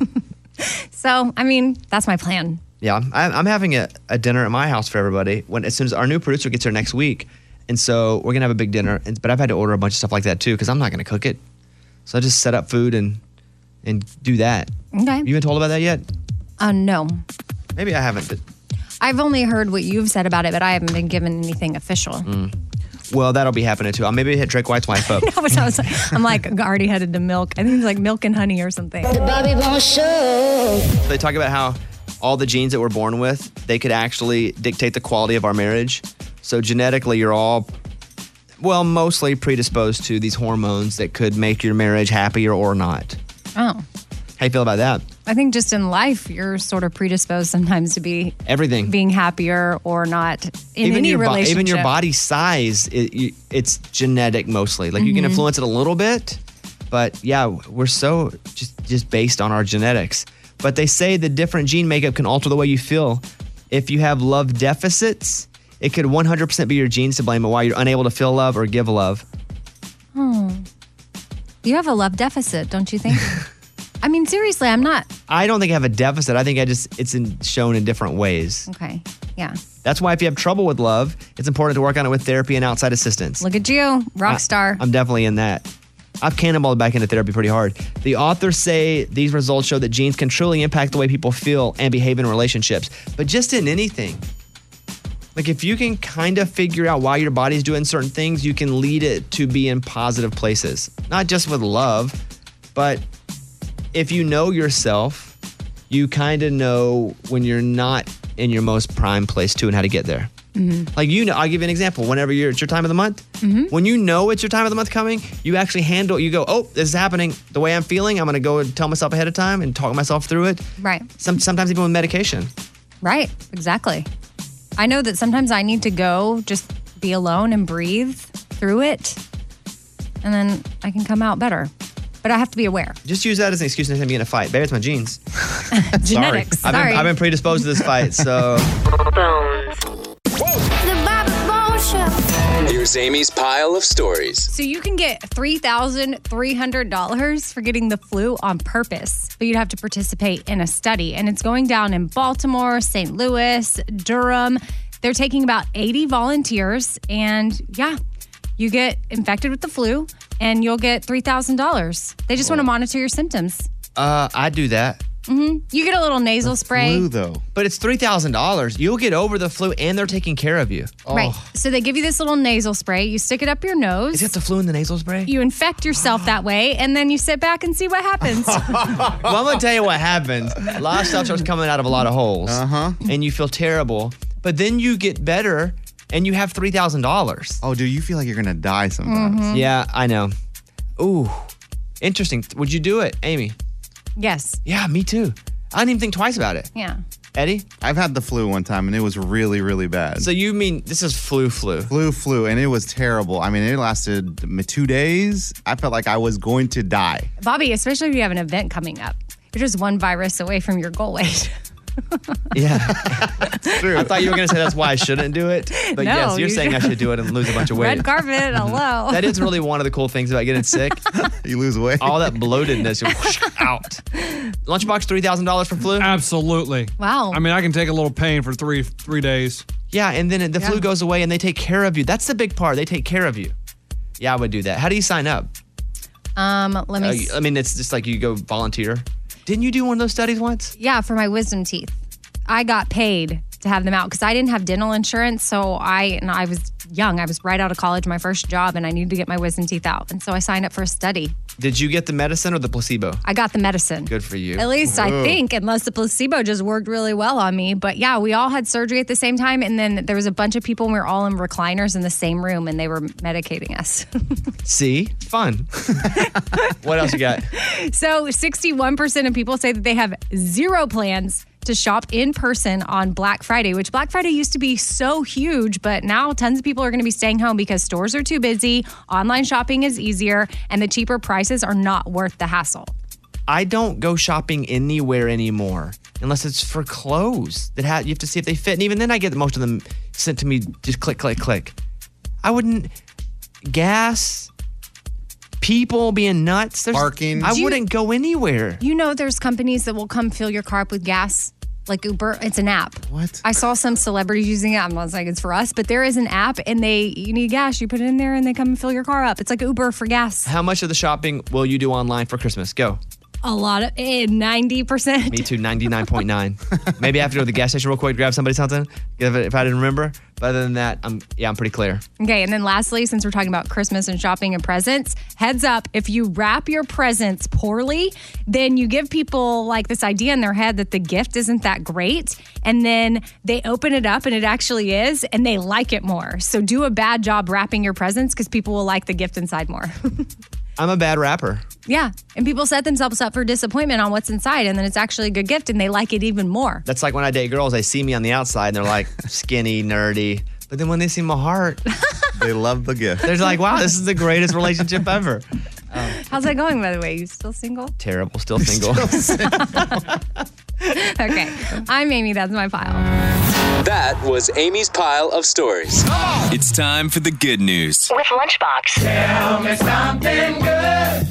So, I mean, that's my plan. Yeah, I'm having a dinner at my house for everybody as soon as our new producer gets here next week. And so we're going to have a big dinner. But I've had to order a bunch of stuff like that too because I'm not going to cook it. So I just set up food and do that. Okay. You been told about that yet? No. Maybe I haven't. But I've only heard what you've said about it, but I haven't been given anything official. Well, that'll be happening too. I'll maybe hit Drake White's wife up. I'm like already headed to milk. I think it's like milk and honey or something. The Bobby Bones Show. They talk about how all the genes that we're born with, they could actually dictate the quality of our marriage. So genetically, you're all, mostly predisposed to these hormones that could make your marriage happier or not. Oh. How you feel about that? I think just in life, you're sort of predisposed sometimes to be Everything. being happier or not in any relationship. Even your body size, it's genetic mostly. Like you can influence it a little bit, but yeah, we're so just based on our genetics. But they say the different gene makeup can alter the way you feel. If you have love deficits, It could 100% be your genes to blame, and why you're unable to feel love or give love. You have a love deficit, don't you think? I mean, seriously, I'm not. I don't think I have a deficit. I think it's shown in different ways. Okay. Yeah. That's why if you have trouble with love, it's important to work on it with therapy and outside assistance. Look at you, rock star. I'm definitely in that. I've cannonballed back into therapy pretty hard. The authors say these results show that genes can truly impact the way people feel and behave in relationships, but just in anything. Like if you can kind of figure out why your body's doing certain things, you can lead it to be in positive places. Not just with love, but if you know yourself, you kind of know when you're not in your most prime place too and how to get there. Mm-hmm. Like, I'll give you an example. Whenever it's your time of the month, when you know it's your time of the month coming, you actually you go, oh, this is happening. The way I'm feeling, I'm going to go and tell myself ahead of time and talk myself through it. Right. Sometimes even with medication. Right. Exactly. I know that sometimes I need to go just be alone and breathe through it, and then I can come out better. But I have to be aware. Just use that as an excuse next time you get in a fight. Baby, it's my genes. Genetics. Sorry. I've been predisposed to this fight, so. Here's Amy's pile of stories. So you can get $3,300 for getting the flu on purpose, but you'd have to participate in a study. And it's going down in Baltimore, St. Louis, Durham. They're taking about 80 volunteers, and you get infected with the flu, and you'll get $3,000. They just want to monitor your symptoms. I do that. You get a little nasal spray. Flu, though. But it's $3,000. You'll get over the flu, and they're taking care of you. Right. So they give you this little nasal spray. You stick it up your nose. Is it the flu in the nasal spray? You infect yourself that way, and then you sit back and see what happens. Well, I'm going to tell you what happens. A lot of stuff starts coming out of a lot of holes. And you feel terrible. But then you get better, and you have $3,000. Oh, dude, you feel like you're going to die sometimes. Yeah, I know. Ooh, interesting. Would you do it, Amy? Yes. Yeah, me too. I didn't even think twice about it. Yeah. Eddie? I've had the flu one time, and it was really, really bad. So you mean this is flu? Flu, and it was terrible. I mean, it lasted 2 days. I felt like I was going to die. Bobby, especially if you have an event coming up, you're just one virus away from your goal weight. Yeah. True. I thought you were going to say that's why I shouldn't do it. But No, yes, you're you saying I should do it and lose a bunch of weight. Red carpet, hello. That is really one of the cool things about getting sick. You lose weight. All that bloatedness, you're out. Lunchbox, $3,000 for flu? Absolutely. Wow. I mean, I can take a little pain for three days. Yeah, and then the flu goes away and they take care of you. That's the big part. They take care of you. Yeah, I would do that. How do you sign up? Let me. I mean, it's just like you go volunteer. Didn't you do one of those studies once? Yeah, for my wisdom teeth. I got paid to have them out because I didn't have dental insurance. So I was young. I was right out of college, my first job, and I needed to get my wisdom teeth out. And so I signed up for a study. Did you get the medicine or the placebo? I got the medicine. Good for you. At least I think, unless the placebo just worked really well on me. But yeah, we all had surgery at the same time. And then there was a bunch of people, and we were all in recliners in the same room, and they were medicating us. See? Fun. What else you got? So 61% of people say that they have zero plans to shop in person on Black Friday, which Black Friday used to be so huge, but now tons of people are going to be staying home because stores are too busy, online shopping is easier, and the cheaper prices are not worth the hassle. I don't go shopping anywhere anymore unless it's for clothes that you have to see if they fit. And even then I get most of them sent to me just click, click, click. I wouldn't. Gas, people being nuts. Parking. I wouldn't go anywhere. You know there's companies that will come fill your car up with gas, like Uber. It's an app. What? I saw some celebrities using it. I'm not saying it's for us, but there is an app, and you need gas. You put it in there, and they come and fill your car up. It's like Uber for gas. How much of the shopping will you do online for Christmas? Go. A lot of 90%. Me too, 99.9. Maybe I have to go to the gas station real quick, grab somebody something, if I didn't remember. But other than that, I'm pretty clear. Okay, and then lastly, since we're talking about Christmas and shopping and presents, heads up, if you wrap your presents poorly, then you give people like this idea in their head that the gift isn't that great, and then they open it up and it actually is, and they like it more. So do a bad job wrapping your presents because people will like the gift inside more. I'm a bad rapper. Yeah, and people set themselves up for disappointment on what's inside, and then it's actually a good gift, and they like it even more. That's like when I date girls, they see me on the outside, and they're like skinny, nerdy. But then when they see my heart, they love the gift. They're like, wow, this is the greatest relationship ever. How's that going, by the way? You still single? Terrible, still single. Okay, I'm Amy. That's my pile. That was Amy's pile of stories. It's time for the good news. With Lunchbox. Tell me something good.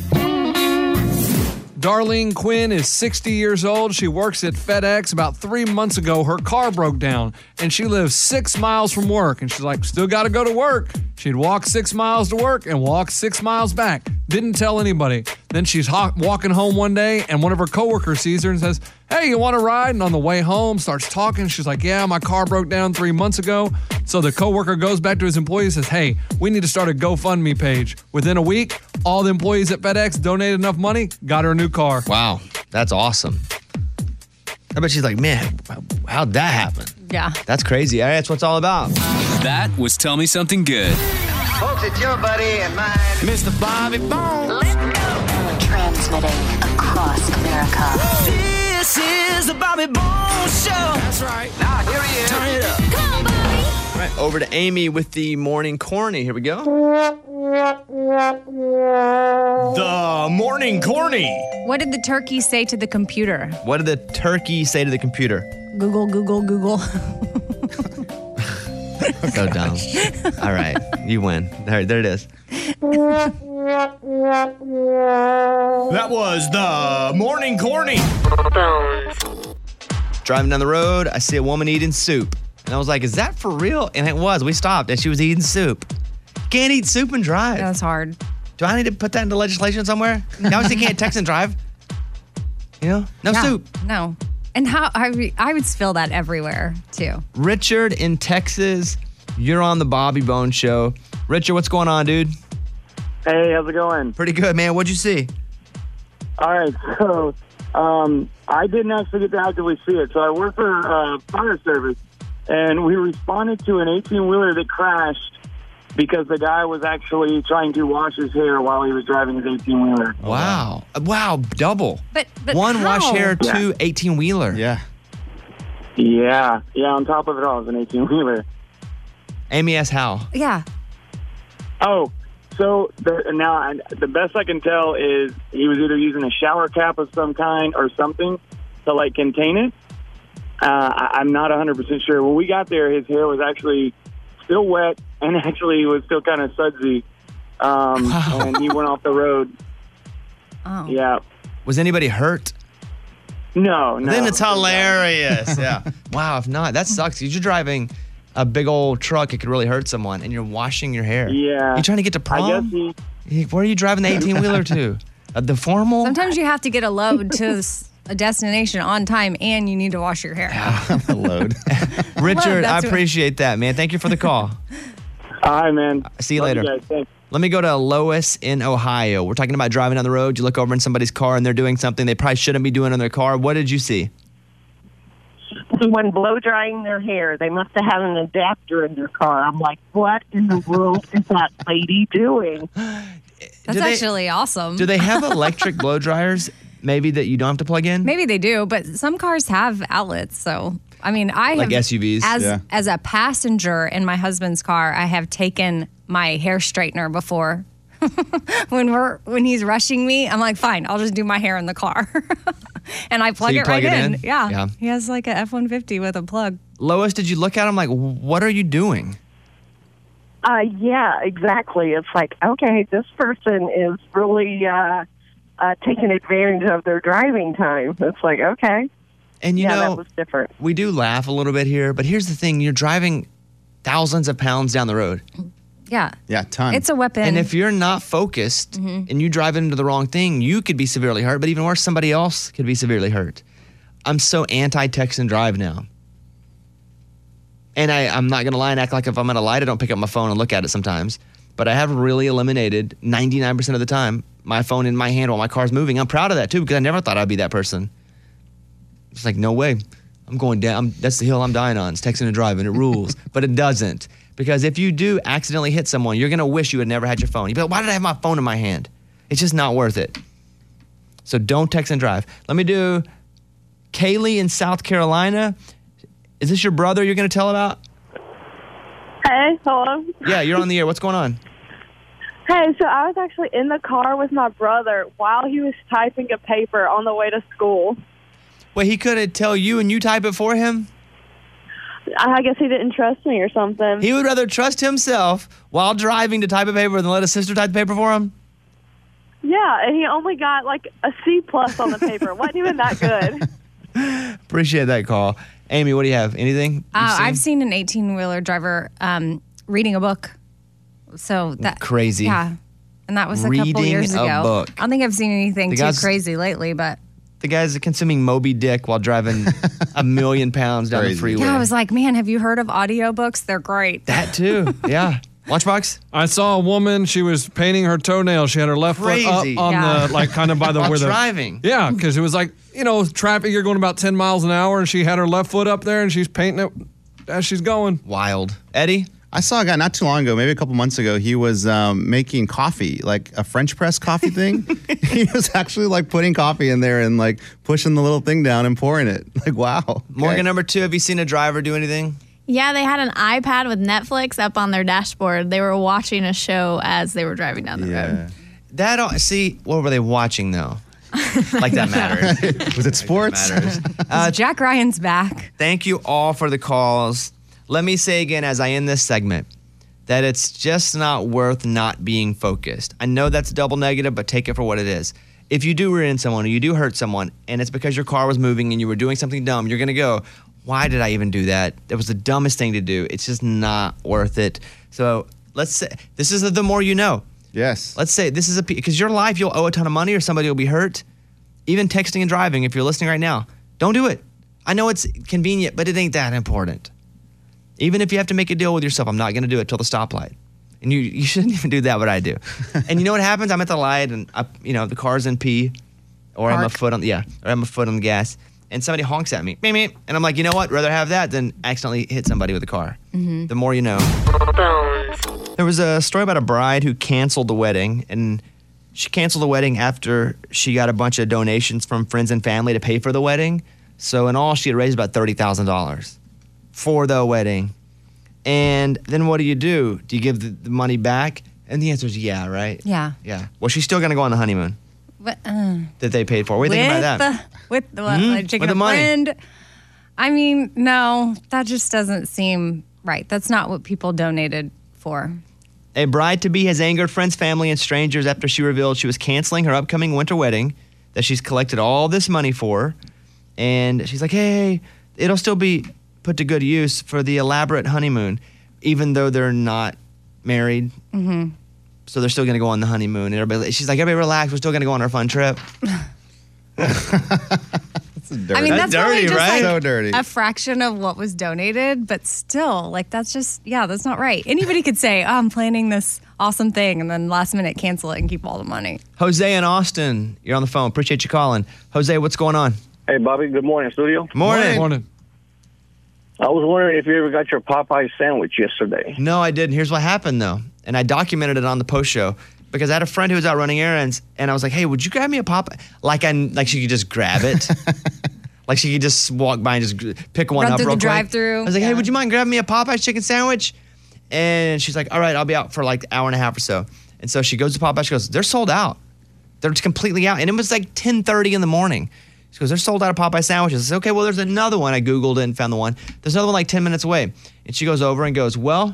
Darlene Quinn is 60 years old. She works at FedEx. About 3 months ago, her car broke down, and she lives 6 miles from work. And she's like, still got to go to work. She'd walk 6 miles to work and walk 6 miles back. Didn't tell anybody. Then she's walking home one day, and one of her coworkers sees her and says, hey, you want to ride? And on the way home, starts talking. She's like, yeah, my car broke down 3 months ago. So the coworker goes back to his employee and says, hey, we need to start a GoFundMe page. Within a week, all the employees at FedEx donated enough money, got her a new car. Wow, that's awesome. I bet she's like, man, how'd that happen? Yeah. That's crazy. That's what it's all about. That was Tell Me Something Good. Folks, it's your buddy and mine, Mr. Bobby Bones. Let's go. Transmitting across America. This is the Bobby Bones Show. That's right. Now, here he is. Turn it up. Come on, Bobby. All right, over to Amy with the morning corny. Here we go. The morning corny. What did the turkey say to the computer? What did the turkey say to the computer? Google, Google, Google. So dumb. All right, you win. There it is. That was the morning corny. Driving down the road, I see a woman eating soup. And I was like, is that for real? And it was. We stopped, and she was eating soup. Can't eat soup and drive. That's hard. Do I need to put that into legislation somewhere? You obviously can't text and drive. You know? No Yeah, soup. No. And how I would spill that everywhere, too. Richard in Texas, you're on the Bobby Bones Show. Richard, what's going on, dude? Hey, how's it going? Pretty good, man. What'd you see? All right, so I didn't actually get to actively see it. So I work for fire service, and we responded to an 18-wheeler that crashed because the guy was actually trying to wash his hair while he was driving his 18-wheeler. Wow. Wow, double. But One how? wash hair, Yeah. two 18-wheeler. Yeah. Yeah, on top of it all, it was an 18-wheeler. Amy asks how. Yeah. Oh, so the best I can tell is he was either using a shower cap of some kind or something to, like, contain it. I'm not 100% sure. When we got there, his hair was actually still wet and actually was still kind of sudsy. And he went off the road. Oh. Yeah. Was anybody hurt? No. Then it's hilarious. Yeah. Wow, if not, that sucks. You're driving a big old truck, it could really hurt someone, and you're washing your hair. Yeah. You trying to get to prom? I guess Where are you driving the 18-wheeler to? The formal? Sometimes you have to get a load to a destination on time, and you need to wash your hair. A load. Richard, I That's what- appreciate that, man. Thank you for the call. All right, man. See you Love later. you guys. Thanks. Let me go to Lois in Ohio. We're talking about driving down the road. You look over in somebody's car, and they're doing something they probably shouldn't be doing in their car. What did you see? When blow drying their hair, they must have had an adapter in their car. I'm like, what in the world is that lady doing? That's actually awesome. Do they have electric blow dryers maybe that you don't have to plug in? Maybe they do, but some cars have outlets. So, I mean, Like have, SUVs, As a passenger in my husband's car, I have taken my hair straightener before. when he's rushing me, I'm like, fine, I'll just do my hair in the car. And I plug you it plug right it in. in? Yeah. Yeah. He has like a F-150 with a plug. Lois, did you look at him like, what are you doing? Yeah, exactly. It's like, okay, this person is really taking advantage of their driving time. It's like, okay. And you know, that was different. We do laugh a little bit here, but here's the thing. You're driving thousands of pounds down the road. Yeah. Yeah, ton. It's a weapon. And if you're not focused and you drive into the wrong thing, you could be severely hurt, but even worse, somebody else could be severely hurt. I'm so anti-text and drive now. And I'm not going to lie and act like if I'm at a light, I don't pick up my phone and look at it sometimes. But I have really eliminated 99% of the time my phone in my hand while my car's moving. I'm proud of that too because I never thought I'd be that person. It's like, no way. I'm going down. That's the hill I'm dying on. It's texting and driving. It rules. But it doesn't. Because if you do accidentally hit someone, you're going to wish you had never had your phone. You'd be like, why did I have my phone in my hand? It's just not worth it. So don't text and drive. Let me do Kaylee in South Carolina. Is this your brother you're going to tell about? Hey, hello. Yeah, you're on the air. What's going on? Hey, so I was actually in the car with my brother while he was typing a paper on the way to school. Wait, he couldn't tell you and you type it for him? I guess he didn't trust me or something. He would rather trust himself while driving to type a paper than let his sister type the paper for him? Yeah, and he only got like a C+ on the paper. It wasn't even that good. Appreciate that call. Amy, what do you have? Anything? I've seen an 18-wheeler driver reading a book. So that Crazy. Yeah. And that was a couple Reading years a ago. book. I don't think I've seen anything The too guy's- crazy lately, but The guy's consuming Moby Dick while driving 1,000,000 pounds down the freeway. yeah, I was like, man, have you heard of audiobooks? They're great. That too. Yeah. Lunchbox? I saw a woman. She was painting her toenails. She had her left foot up Crazy. on Yeah. the, like, kind of by the While where the driving. Yeah, because it was like, traffic. You're going about 10 miles an hour, and she had her left foot up there, and she's painting it as she's going. Wild. Eddie? I saw a guy not too long ago, maybe a couple months ago. He was making coffee, like a French press coffee thing. He was actually like putting coffee in there and like pushing the little thing down and pouring it. Like, wow. Okay. Morgan, number 2, have you seen a driver do anything? Yeah, they had an iPad with Netflix up on their dashboard. They were watching a show as they were driving down the road. See, what were they watching though? Like that matters. Was it sports? Matters. Jack Ryan's back. Thank you all for the calls. Let me say again as I end this segment that it's just not worth not being focused. I know that's double negative, but take it for what it is. If you do rear end someone or you do hurt someone and it's because your car was moving and you were doing something dumb, you're going to go, why did I even do that? That was the dumbest thing to do. It's just not worth it. So let's say this is the more you know. Yes. Let's say this is because your life, you'll owe a ton of money or somebody will be hurt. Even texting and driving, if you're listening right now, don't do it. I know it's convenient, but it ain't that important. Even if you have to make a deal with yourself, I'm not going to do it till the stoplight. And you shouldn't even do that, but I do. And you know what happens? I'm at the light and the car's in P, or I'm a foot on the gas, and somebody honks at me, meep, meep, and I'm like, you know what? Rather have that than accidentally hit somebody with a car. Mm-hmm. The more you know. There was a story about a bride who canceled the wedding, and she canceled the wedding after she got a bunch of donations from friends and family to pay for the wedding. So in all, she had raised about $30,000 for the wedding. And then what do? Do you give the money back? And the answer is yeah, right? Yeah. Yeah. Well, she's still going to go on the honeymoon But, that they paid for. What do you think about that? With the chicken With the money. friend. I mean, no, that just doesn't seem right. That's not what people donated for. A bride-to-be has angered friends, family, and strangers after she revealed she was canceling her upcoming winter wedding that she's collected all this money for. And she's like, hey, it'll still be put to good use for the elaborate honeymoon, even though they're not married. Mm-hmm. So they're still going to go on the honeymoon. And she's like, everybody relax. We're still going to go on our fun trip. I mean, that's dirty, probably just right? like So dirty. a fraction of what was donated, but still, like that's that's not right. Anybody could say, oh, I'm planning this awesome thing, and then last minute cancel it and keep all the money. Jose in Austin, you're on the phone. Appreciate you calling. Jose, what's going on? Hey, Bobby. Good morning, studio. Morning. Morning. I was wondering if you ever got your Popeye sandwich yesterday. No, I didn't. Here's what happened, though. And I documented it on the post show because I had a friend who was out running errands, and I was like, hey, would you grab me a Popeye? Like she could just grab it. Like she could just walk by and just pick one Run up through real the quick. drive-thru. I was like, hey, would you mind grabbing me a Popeye's chicken sandwich? And she's like, all right, I'll be out for like an hour and a half or so. And so she goes to Popeye. She goes, they're sold out. They're just completely out. And it was like 10:30 in the morning. She goes, they're sold out of Popeye sandwiches. I said, okay, well, there's another one. I Googled it and found the one. There's another one like 10 minutes away. And she goes over and goes, well,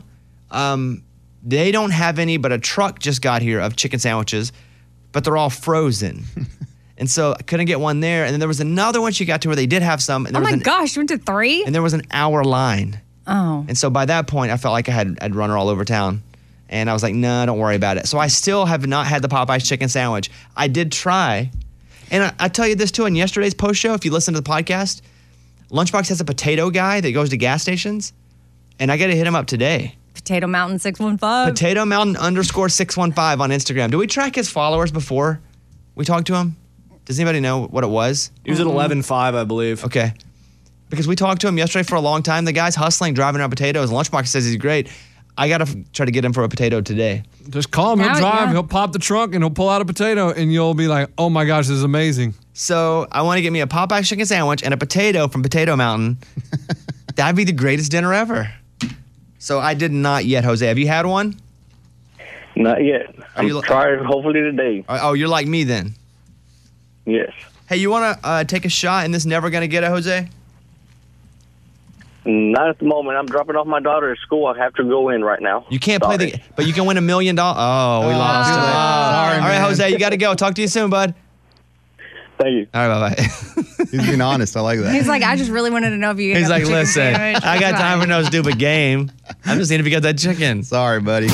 they don't have any, but a truck just got here of chicken sandwiches, but they're all frozen. And so I couldn't get one there. And then there was another one she got to where they did have some. And Oh there my was gosh, you went to 3? And there was an hour line. Oh. And so by that point, I felt like I'd run her all over town. And I was like, no, don't worry about it. So I still have not had the Popeye's chicken sandwich. I did try. And I tell you this too, in yesterday's post show, if you listen to the podcast, Lunchbox has a potato guy that goes to gas stations. And I got to hit him up today. Potato Mountain 615. Potato Mountain _615 on Instagram. Did we track his followers before we talked to him? Does anybody know what it was? He was at 11.5, I believe. Okay. Because we talked to him yesterday for a long time. The guy's hustling, driving around potatoes. Lunchbox says he's great. I got to try to get him for a potato today. Just call him. He'll drive. He'll pop the trunk and he'll pull out a potato, and you'll be like, "Oh my gosh, this is amazing." So I want to get me a Popeye chicken sandwich and a potato from Potato Mountain. That'd be the greatest dinner ever. So I did not yet, Jose. Have you had one? Not yet. I'm trying hopefully today. Oh, you're like me then. Yes. Hey, you want to take a shot in this Never Gonna Get It, Jose? Not at the moment. I'm dropping off my daughter at school. I have to go in right now. You can't play the, but you can win $1 million. Oh, we lost. Sorry, All right, man. Jose, you got to go. Talk to you soon, bud. Thank you. All right, bye-bye. He's being honest. I like that. He's like, I just really wanted to know if you. He's got like, the chicken listen, sandwich. I got time for no stupid game. I'm just seeing if you got that chicken. Sorry, buddy.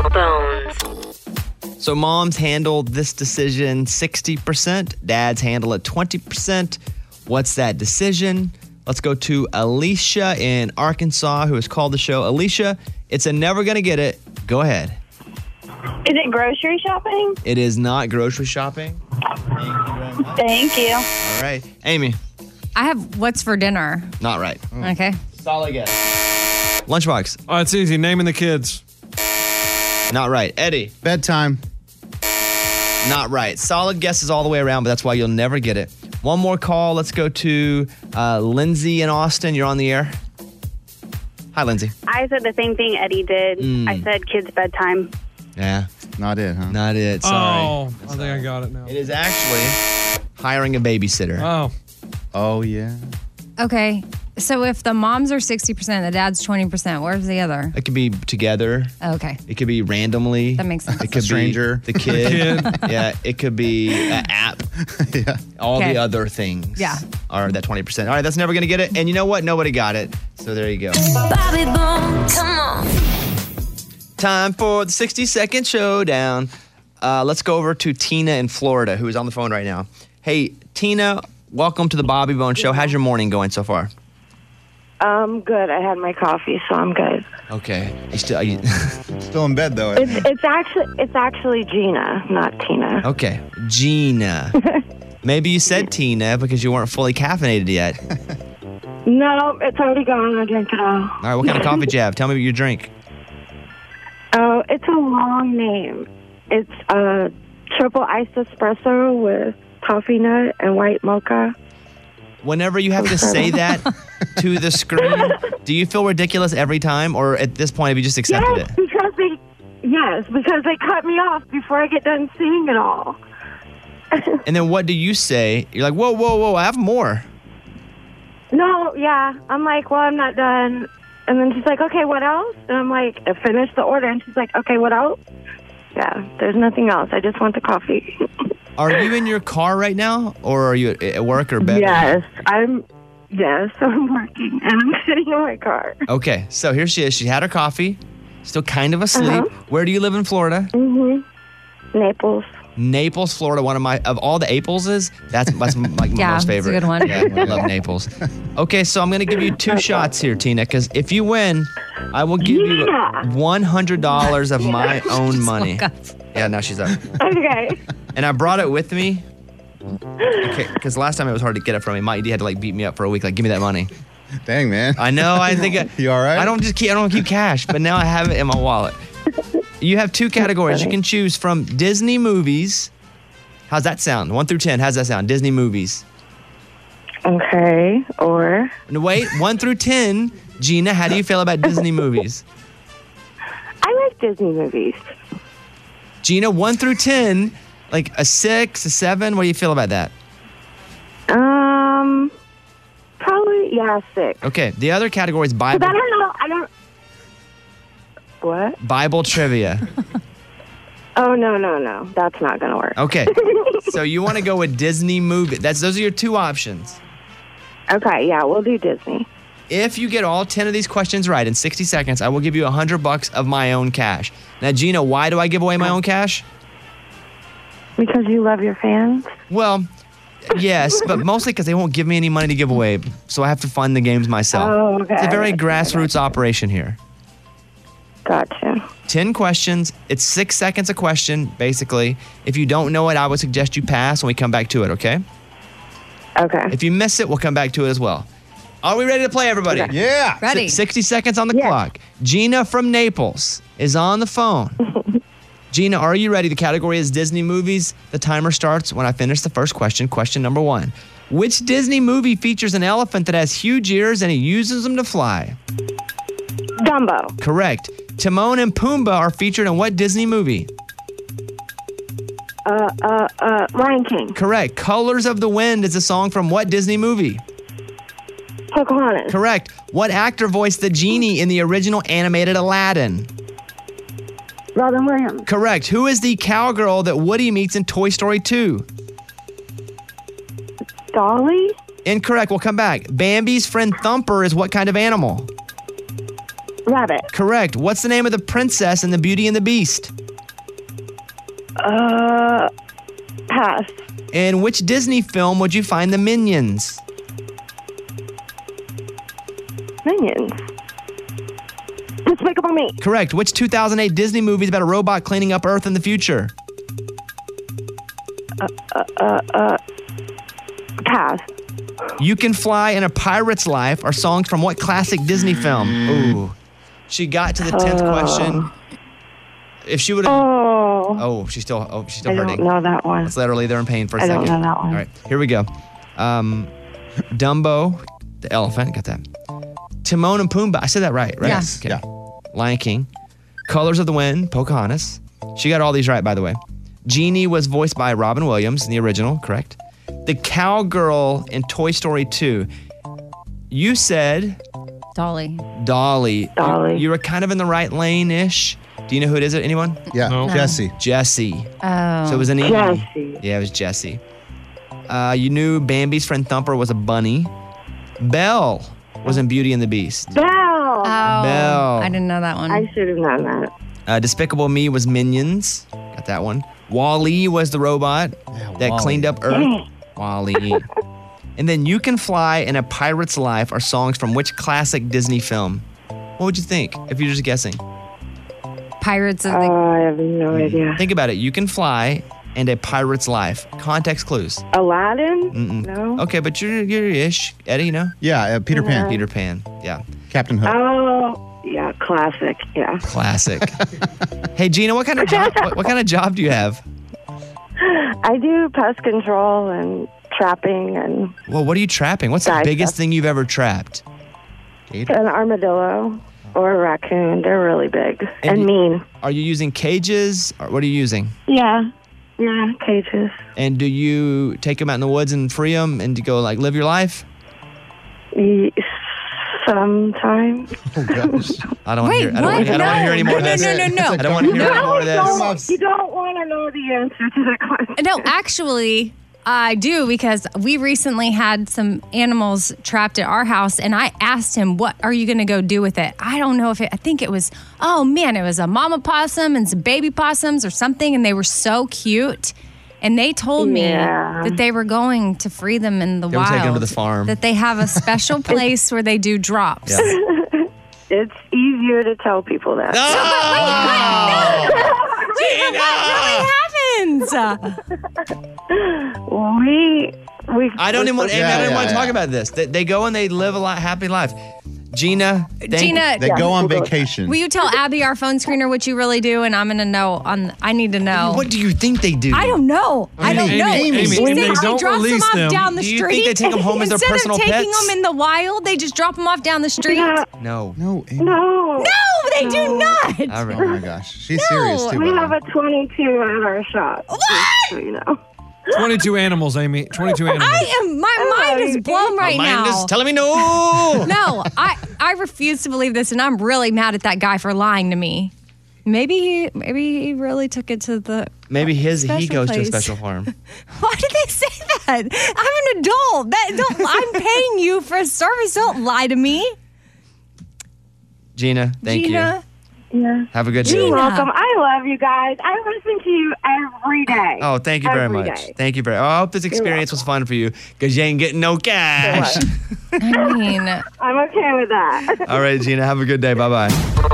So moms handle this decision 60%. Dads handle it 20%. What's that decision? Let's go to Alicia in Arkansas, who has called the show. Alicia, it's a never gonna get it. Go ahead. Is it grocery shopping? It is not grocery shopping. Thank you. All right. Amy, I have what's for dinner. not right. Okay. Solid guess. Lunchbox, Oh, it's easy. Naming the kids. not right. Eddie, Bedtime. not right. Solid guesses all the way around, but that's why you'll never get it. One more call. Let's go to Lindsay in Austin. You're on the air. Hi, Lindsay. I said the same thing Eddie did. I said kids' bedtime. Yeah. Not it, huh? Not it. Sorry. Oh, I think I got it now. It is actually hiring a babysitter. Oh. Oh, yeah. Okay. So if the moms are 60%, the dad's 20%, where's the other? It could be together. Okay. It could be randomly. That makes sense. It could stranger. be the kid. Yeah. It could be an app. Yeah. All Okay. the other things. Yeah. Are that 20%. All right. That's never going to get it. And you know what? Nobody got it. So there you go. Bobby Bones. Come on. Time for the 60-second showdown. Let's go over to Tina in Florida, who is on the phone right now. Hey, Tina, welcome to the Bobby Bones Show. How's your morning going so far? Good. I had my coffee, so I'm good. Okay. Are you Still in bed, though. It's actually Gina, not Tina. Okay. Gina. Maybe you said Tina because you weren't fully caffeinated yet. No, it's already gone. I drank it all. All right. What kind of coffee do you have? Tell me what you drink. Oh, it's a long name. It's a triple iced espresso with toffee nut and white mocha. Whenever you have to say that to the screen, do you feel ridiculous every time, or at this point have you just accepted it? Because they cut me off before I get done saying it all. And then what do you say? You're like, whoa, whoa, whoa, I have more. No, yeah. I'm like, well, I'm not done. And then she's like, okay, what else? And I'm like, I finished the order. And she's like, okay, what else? Yeah, there's nothing else. I just want the coffee. Are you in your car right now, or are you at work or bed? Yes, I'm working, and I'm sitting in my car. Okay, so here she is. She had her coffee, still kind of asleep. Uh-huh. Where do you live in Florida? Naples. Naples, Florida. Of all the Apleses, that's like my Yeah, most it's a favorite. good one. Yeah, I love Naples. Okay, so I'm going to give you two shots here, Tina, because if you win, I will give you $100 of my own money. Yeah, now she's up. Okay. And I brought it with me. Okay, because last time it was hard to get it from me. Mike D had to beat me up for a week. Like, give me that money. Dang, man. I know. I think you all right? I don't keep cash, but now I have it in my wallet. You have two categories. You can choose from Disney movies. How's that sound? 1 through 10. How's that sound? Disney movies. Okay. Or. No, wait. 1 through 10. Gina, how do you feel about Disney movies? I like Disney movies. Gina, 1 through 10. Like a 6, a 7. What do you feel about that? Probably, yeah, 6. Okay. The other category is Bible. But I don't. What? Bible trivia. Oh, no. That's not going to work. Okay. So you want to go with Disney movie. Those are your two options. Okay, yeah, we'll do Disney. If you get all 10 of these questions right in 60 seconds, I will give you $100 of my own cash. Now, Gina, why do I give away my own cash? Because you love your fans? Well, yes, but mostly because they won't give me any money to give away, so I have to fund the games myself. Oh, okay. It's a very grassroots operation here. Gotcha. 10 questions. It's 6 seconds a question, basically. If you don't know it, I would suggest you pass when we come back to it, okay? Okay. If you miss it, we'll come back to it as well. Are we ready to play, everybody? Okay. Yeah. Ready. 60 seconds on the clock. Gina from Naples is on the phone. Gina, are you ready? The category is Disney movies. The timer starts when I finish the first question. Question number 1. Which Disney movie features an elephant that has huge ears and he uses them to fly? Dumbo. Correct. Timon and Pumbaa are featured in what Disney movie? Lion King. Correct. Colors of the Wind is a song from what Disney movie? Pocahontas. Correct. What actor voiced the genie in the original animated Aladdin? Robin Williams. Correct. Who is the cowgirl that Woody meets in Toy Story 2? Dolly. Incorrect. We'll come back. Bambi's friend Thumper is what kind of animal? Rabbit. Correct. What's the name of the princess in The Beauty and the Beast? Pass. In which Disney film would you find the Minions? Minions. Despicable Me. Correct. Which 2008 Disney movie is about a robot cleaning up Earth in the future? Pass. You Can Fly and A Pirate's Life are songs from what classic Disney film? Ooh. She got to the 10th question. If she would have... she's still I hurting. don't know that one. Let's let her lay there in pain for a I second. don't know that one. All right, here we go. Dumbo, the elephant, got that. Timon and Pumbaa, I said that right? Yeah. Yes. Okay. Lion King. Colors of the Wind, Pocahontas. She got all these right, by the way. Genie was voiced by Robin Williams in the original, correct? The cowgirl in Toy Story 2. You said... Dolly. Dolly. You were kind of in the right lane-ish. Do you know who it is? Anyone? Yeah, No. Jessie. Jessie. Oh. So it was an E. Jessie. Yeah, it was Jessie. You knew Bambi's friend Thumper was a bunny. Belle was in Beauty and the Beast. Belle. Oh, Belle. I didn't know that one. I should have known that. Despicable Me was Minions. Got that one. Wall-E was the robot that Wall-E. cleaned up Earth. Wall-E. And then You Can Fly and A Pirate's Life are songs from which classic Disney film? What would you think if you're just guessing? Pirates of the... I have no idea. Think about it. You Can Fly and A Pirate's Life. Context clues. Aladdin? Mm-mm. No. Okay, but you're ish. Eddie, you know? Yeah, Peter Pan. Peter Pan. Yeah. Captain Hook. Oh, yeah, classic. Yeah. Classic. Hey, Gina, what kind of job? What kind of job do you have? I do pest control and trapping and Well, what are you trapping? What's the Dive biggest stuff. thing you've ever trapped? an armadillo or a raccoon. They're really big and mean. Are you using cages? Or what are you using? Yeah. Yeah, cages. And do you take them out in the woods and free them and to go like live your life? Sometimes. Oh gosh. I don't want to hear. I don't want to hear any more of this. No. I don't want to hear any more of this. You don't want to know the answer to the question. No, actually, I do, because we recently had some animals trapped at our house, and I asked him, what are you going to go do with it? I don't know if I think it was, it was a mama possum and some baby possums or something, and they were so cute. And they told me that they were going to free them in the They were wild. taking them to the farm. That they have a special place where they do drops. Yeah. It's easier to tell people that. That really happens. I don't even want. I don't want to talk about this. They go and they live a happy life. Gina, Gina, they go on vacation. Will you tell Abby, our phone screener, what you really do? And I'm going to know. I need to know. What do you think they do? I don't know. I don't know. Amy, She if they said she don't drops them release off them, down the do street. you think they take them home as their Instead personal of taking pets? them in the wild, they just drop them off down the street. No. No. No. No, they do not. All right. Oh my gosh. She's serious too. We by the have way. a 22 at our shop. What? So you know. 22 animals, Amy. 22 animals. My mind is blown right My mind now. is telling me no. No, I refuse to believe this, and I'm really mad at that guy for lying to me. Maybe he really took it to the. Maybe he special goes to a place. special farm. Why did they say that? I'm an adult. I'm paying you for a service. Don't lie to me. Gina, thank you. Yeah. Have a good You're day. welcome. I love you guys. I listen to you every day. Oh, thank you very Every much. day. Thank you very. I hope this experience was fun for you because you ain't getting no cash. I mean, I'm okay with that. All right, Gina. Have a good day. Bye bye.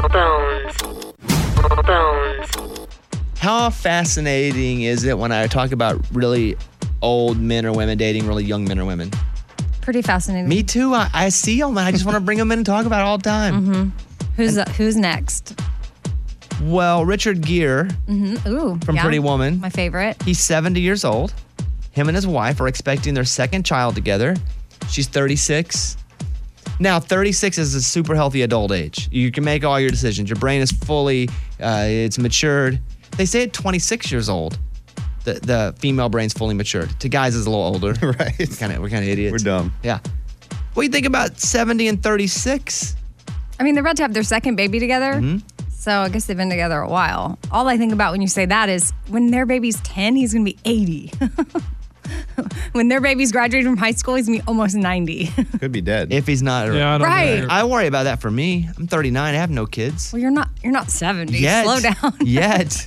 Bones. How fascinating is it when I talk about really old men or women dating really young men or women? pretty fascinating. Me too. I see them and I just want to bring them in and talk about it all the time. Who's next? Well, Richard Gere Ooh, from yeah. Pretty Woman. My favorite. He's 70 years old. Him and his wife are expecting their second child together. She's 36. Now, 36 is a super healthy adult age. You can make all your decisions. Your brain is fully, it's matured. They say at 26 years old, the female brain's fully matured. To guys, it's a little older. Right. We're kind of idiots. We're dumb. Yeah. What do you think about 70 and 36? I mean, they're about to have their second baby together. Mm-hmm. So I guess they've been together a while. All I think about when you say that is when their baby's 10, he's going to be 80. When their baby's graduating from high school, he's going to be almost 90. Could be dead. If he's not. Yeah, I don't Right. know. I worry about that for me. I'm 39. I have no kids. Well, you're not 70. Yet. Slow down. Yet.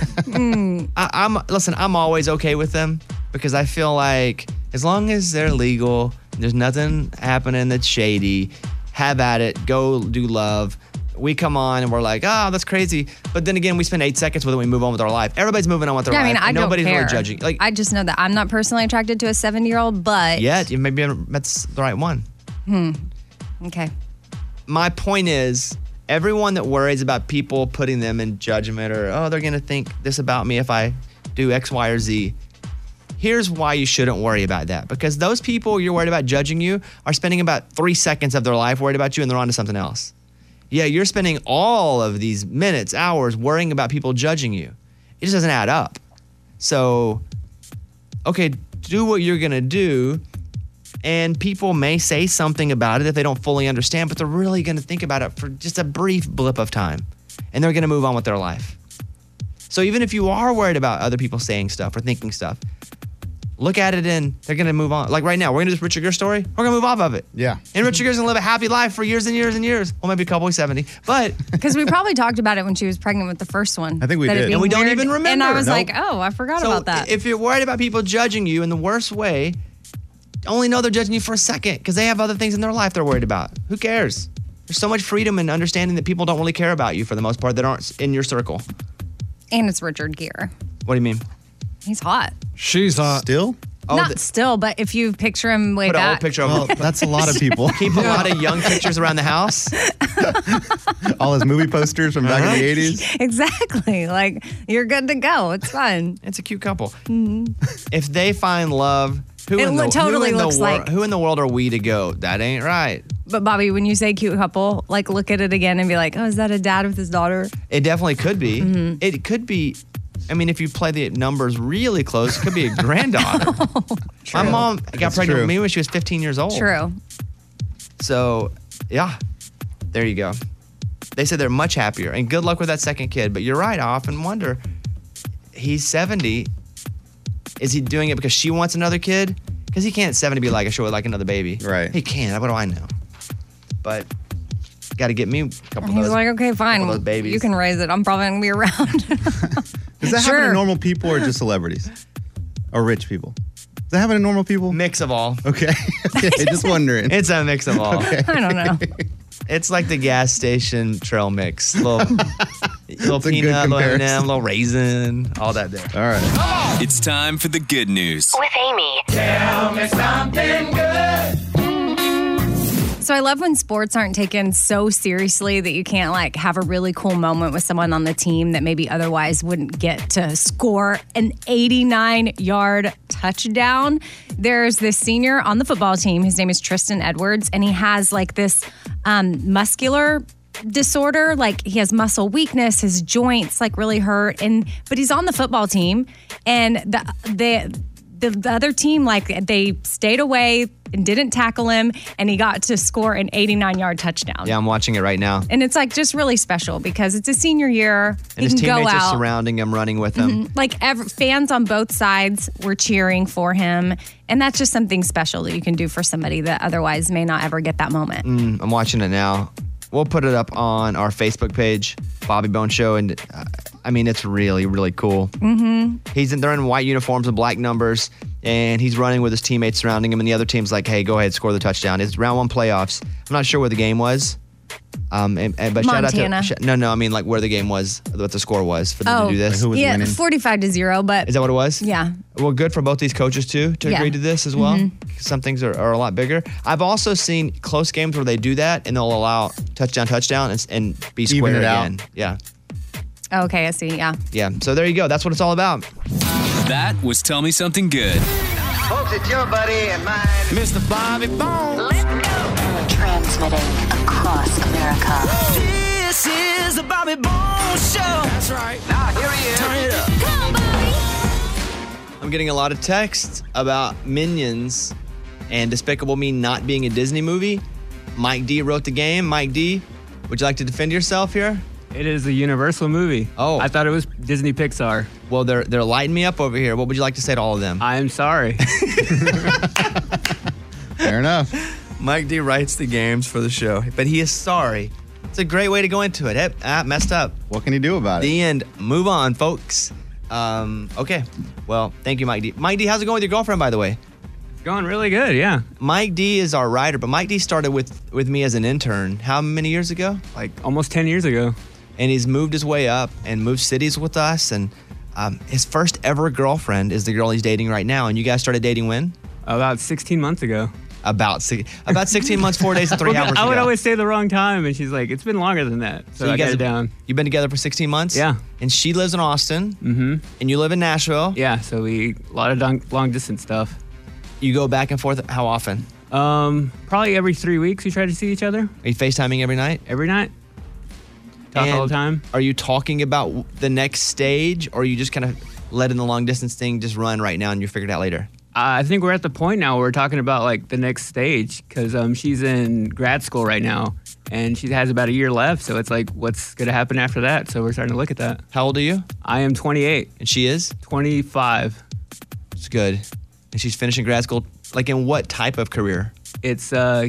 I'm always okay with them because I feel like as long as they're legal, there's nothing happening that's shady, have at it, go do love. We come on and we're like, oh, that's crazy. But then again, we spend 8 seconds with it and we move on with our life. Everybody's moving on with their Yeah, I life. mean, I and don't nobody's care. really judging. Like, I just know that I'm not personally attracted to a 70-year-old, but yet, you maybe haven't met the right one. Okay. My point is, everyone that worries about people putting them in judgment or, oh, they're going to think this about me if I do X, Y, or Z. Here's why you shouldn't worry about that. Because those people you're worried about judging you are spending about 3 seconds of their life worried about you and they're on to something else. Yeah, you're spending all of these minutes, hours worrying about people judging you. It just doesn't add up. So, okay, do what you're going to do. And people may say something about it if they don't fully understand, but they're really going to think about it for just a brief blip of time. And they're going to move on with their life. So even if you are worried about other people saying stuff or thinking stuff, look at it and they're going to move on. Like right now, we're going to do this Richard Gere story. We're going to move off of it. Yeah. And Richard Gere's going to live a happy life for years and years and years. Well, maybe a couple, he's 70. But Because we probably talked about it when she was pregnant with the first one. I think we That it'd did. be And we don't weird. even remember. And I was Nope. like, oh, I forgot so about that. if you're worried about people judging you in the worst way, only know they're judging you for a second because they have other things in their life they're worried about. Who cares? There's so much freedom in understanding that people don't really care about you for the most part that aren't in your circle. And it's Richard Gere. What do you mean? He's hot. She's hot. Still? Oh, Not still, but if you picture him way put an old back. picture of Well, that's a lot of people. Keep a lot of young pictures around the house. All his movie posters from back in the 80s. Exactly. Like, you're good to go. It's fun. It's a cute couple. If they find love, who It in the, totally who in the looks like- who in the world are we to go? That ain't right. But Bobby, when you say cute couple, like look at it again and be like, oh, is that a dad with his daughter? It definitely could be. Mm-hmm. It could be. I mean, if you play the numbers really close, it could be a granddaughter. My mom got That's pregnant true. with me when she was 15 years old. True. So, yeah, there you go. They said they're much happier, and good luck with that second kid. But you're right. I often wonder, he's 70. Is he doing it because she wants another kid? Because he can't at 70 be like, I sure would like another baby. Right. He can't. What do I know? But got to get me a couple of He's those. like, okay, fine. couple of those babies. You can raise it. I'm probably going to be around. Does that happen Sure. to normal people or just celebrities? Or rich people? Does that happen to normal people? Mix of all. Okay. Okay, just wondering. It's a mix of all. Okay. I don't know. It's like the gas station trail mix. Little It's a good peanut, little comparison. M&M, little raisin, all that there. All right. It's time for the good news. With Amy. Tell me something good. So I love when sports aren't taken so seriously that you can't like have a really cool moment with someone on the team that maybe otherwise wouldn't get to score an 89-yard touchdown. There's this senior on the football team. His name is Tristan Edwards, and he has like this muscular disorder. Like he has muscle weakness, his joints like really hurt, but he's on the football team, and the other team, like they stayed away and didn't tackle him, and he got to score an 89-yard touchdown. Yeah, I'm watching it right now. And it's like just really special because it's a senior year. And he his can go teammates are out. surrounding him, running with him. Like fans on both sides were cheering for him. And that's just something special that you can do for somebody that otherwise may not ever get that moment. I'm watching it now. We'll put it up on our Facebook page, Bobby Bone Show, and I mean it's really, really cool. Mm-hmm. They're in white uniforms with black numbers, and he's running with his teammates surrounding him, and the other team's like, "Hey, go ahead, score the touchdown." It's round 1 playoffs. I'm not sure where the game was, but Montana. shout out to no, I mean like where the game was, what the score was for them to do this. Who was Yeah, winning? 45-0, but Is that what it was? yeah. Well, good for both these coaches too to Yeah. agree to this as well. Some things are a lot bigger. I've also seen close games where they do that and they'll allow touchdown, and be square Even it out. again. Yeah, Okay, I see. Yeah. yeah. So there you go. That's what it's all about. That was Tell Me Something Good. Folks, it's your buddy and mine, Mr. Bobby Bones. Transmitting across America. This is the Bobby Bones Show. That's right. Now here he is. Turn it up. I'm getting a lot of texts about Minions and Despicable Me not being a Disney movie. Mike D wrote the game. Mike D, would you like to defend yourself here? It is a Universal movie. Oh. I thought it was Disney Pixar. Well, they're lighting me up over here. What would you like to say to all of them? I am sorry. Fair enough. Mike D writes the games for the show, but he is sorry. It's a great way to go into it. Messed up. What can he do about it? The end. Move on, folks. Okay. Well, thank you, Mike D. Mike D, how's it going with your girlfriend, by the way? Going really good, yeah. Mike D is our writer, but Mike D started with me as an intern. How many years ago? Like almost 10 years ago. And he's moved his way up and moved cities with us. And his first ever girlfriend is the girl he's dating right now. And you guys started dating when? About 16 months ago. About 16 months, 4 days, and 3 hours ago. I would always say the wrong time, and she's like, it's been longer than that. So I got it down. You've been together for 16 months? Yeah. And she lives in Austin. Mm-hmm. And you live in Nashville. Yeah, so a lot of long distance stuff. You go back and forth how often? Probably every 3 weeks we try to see each other. Are you FaceTiming every night? Every night. Talk all the time. Are you talking about the next stage, or are you just kind of letting the long distance thing just run right now and you figure it out later? I think we're at the point now where we're talking about like the next stage because she's in grad school right now and she has about a year left. So it's like, what's going to happen after that? So we're starting to look at that. How old are you? I am 28. And she is? 25. It's good. And she's finishing grad school. Like in what type of career? It's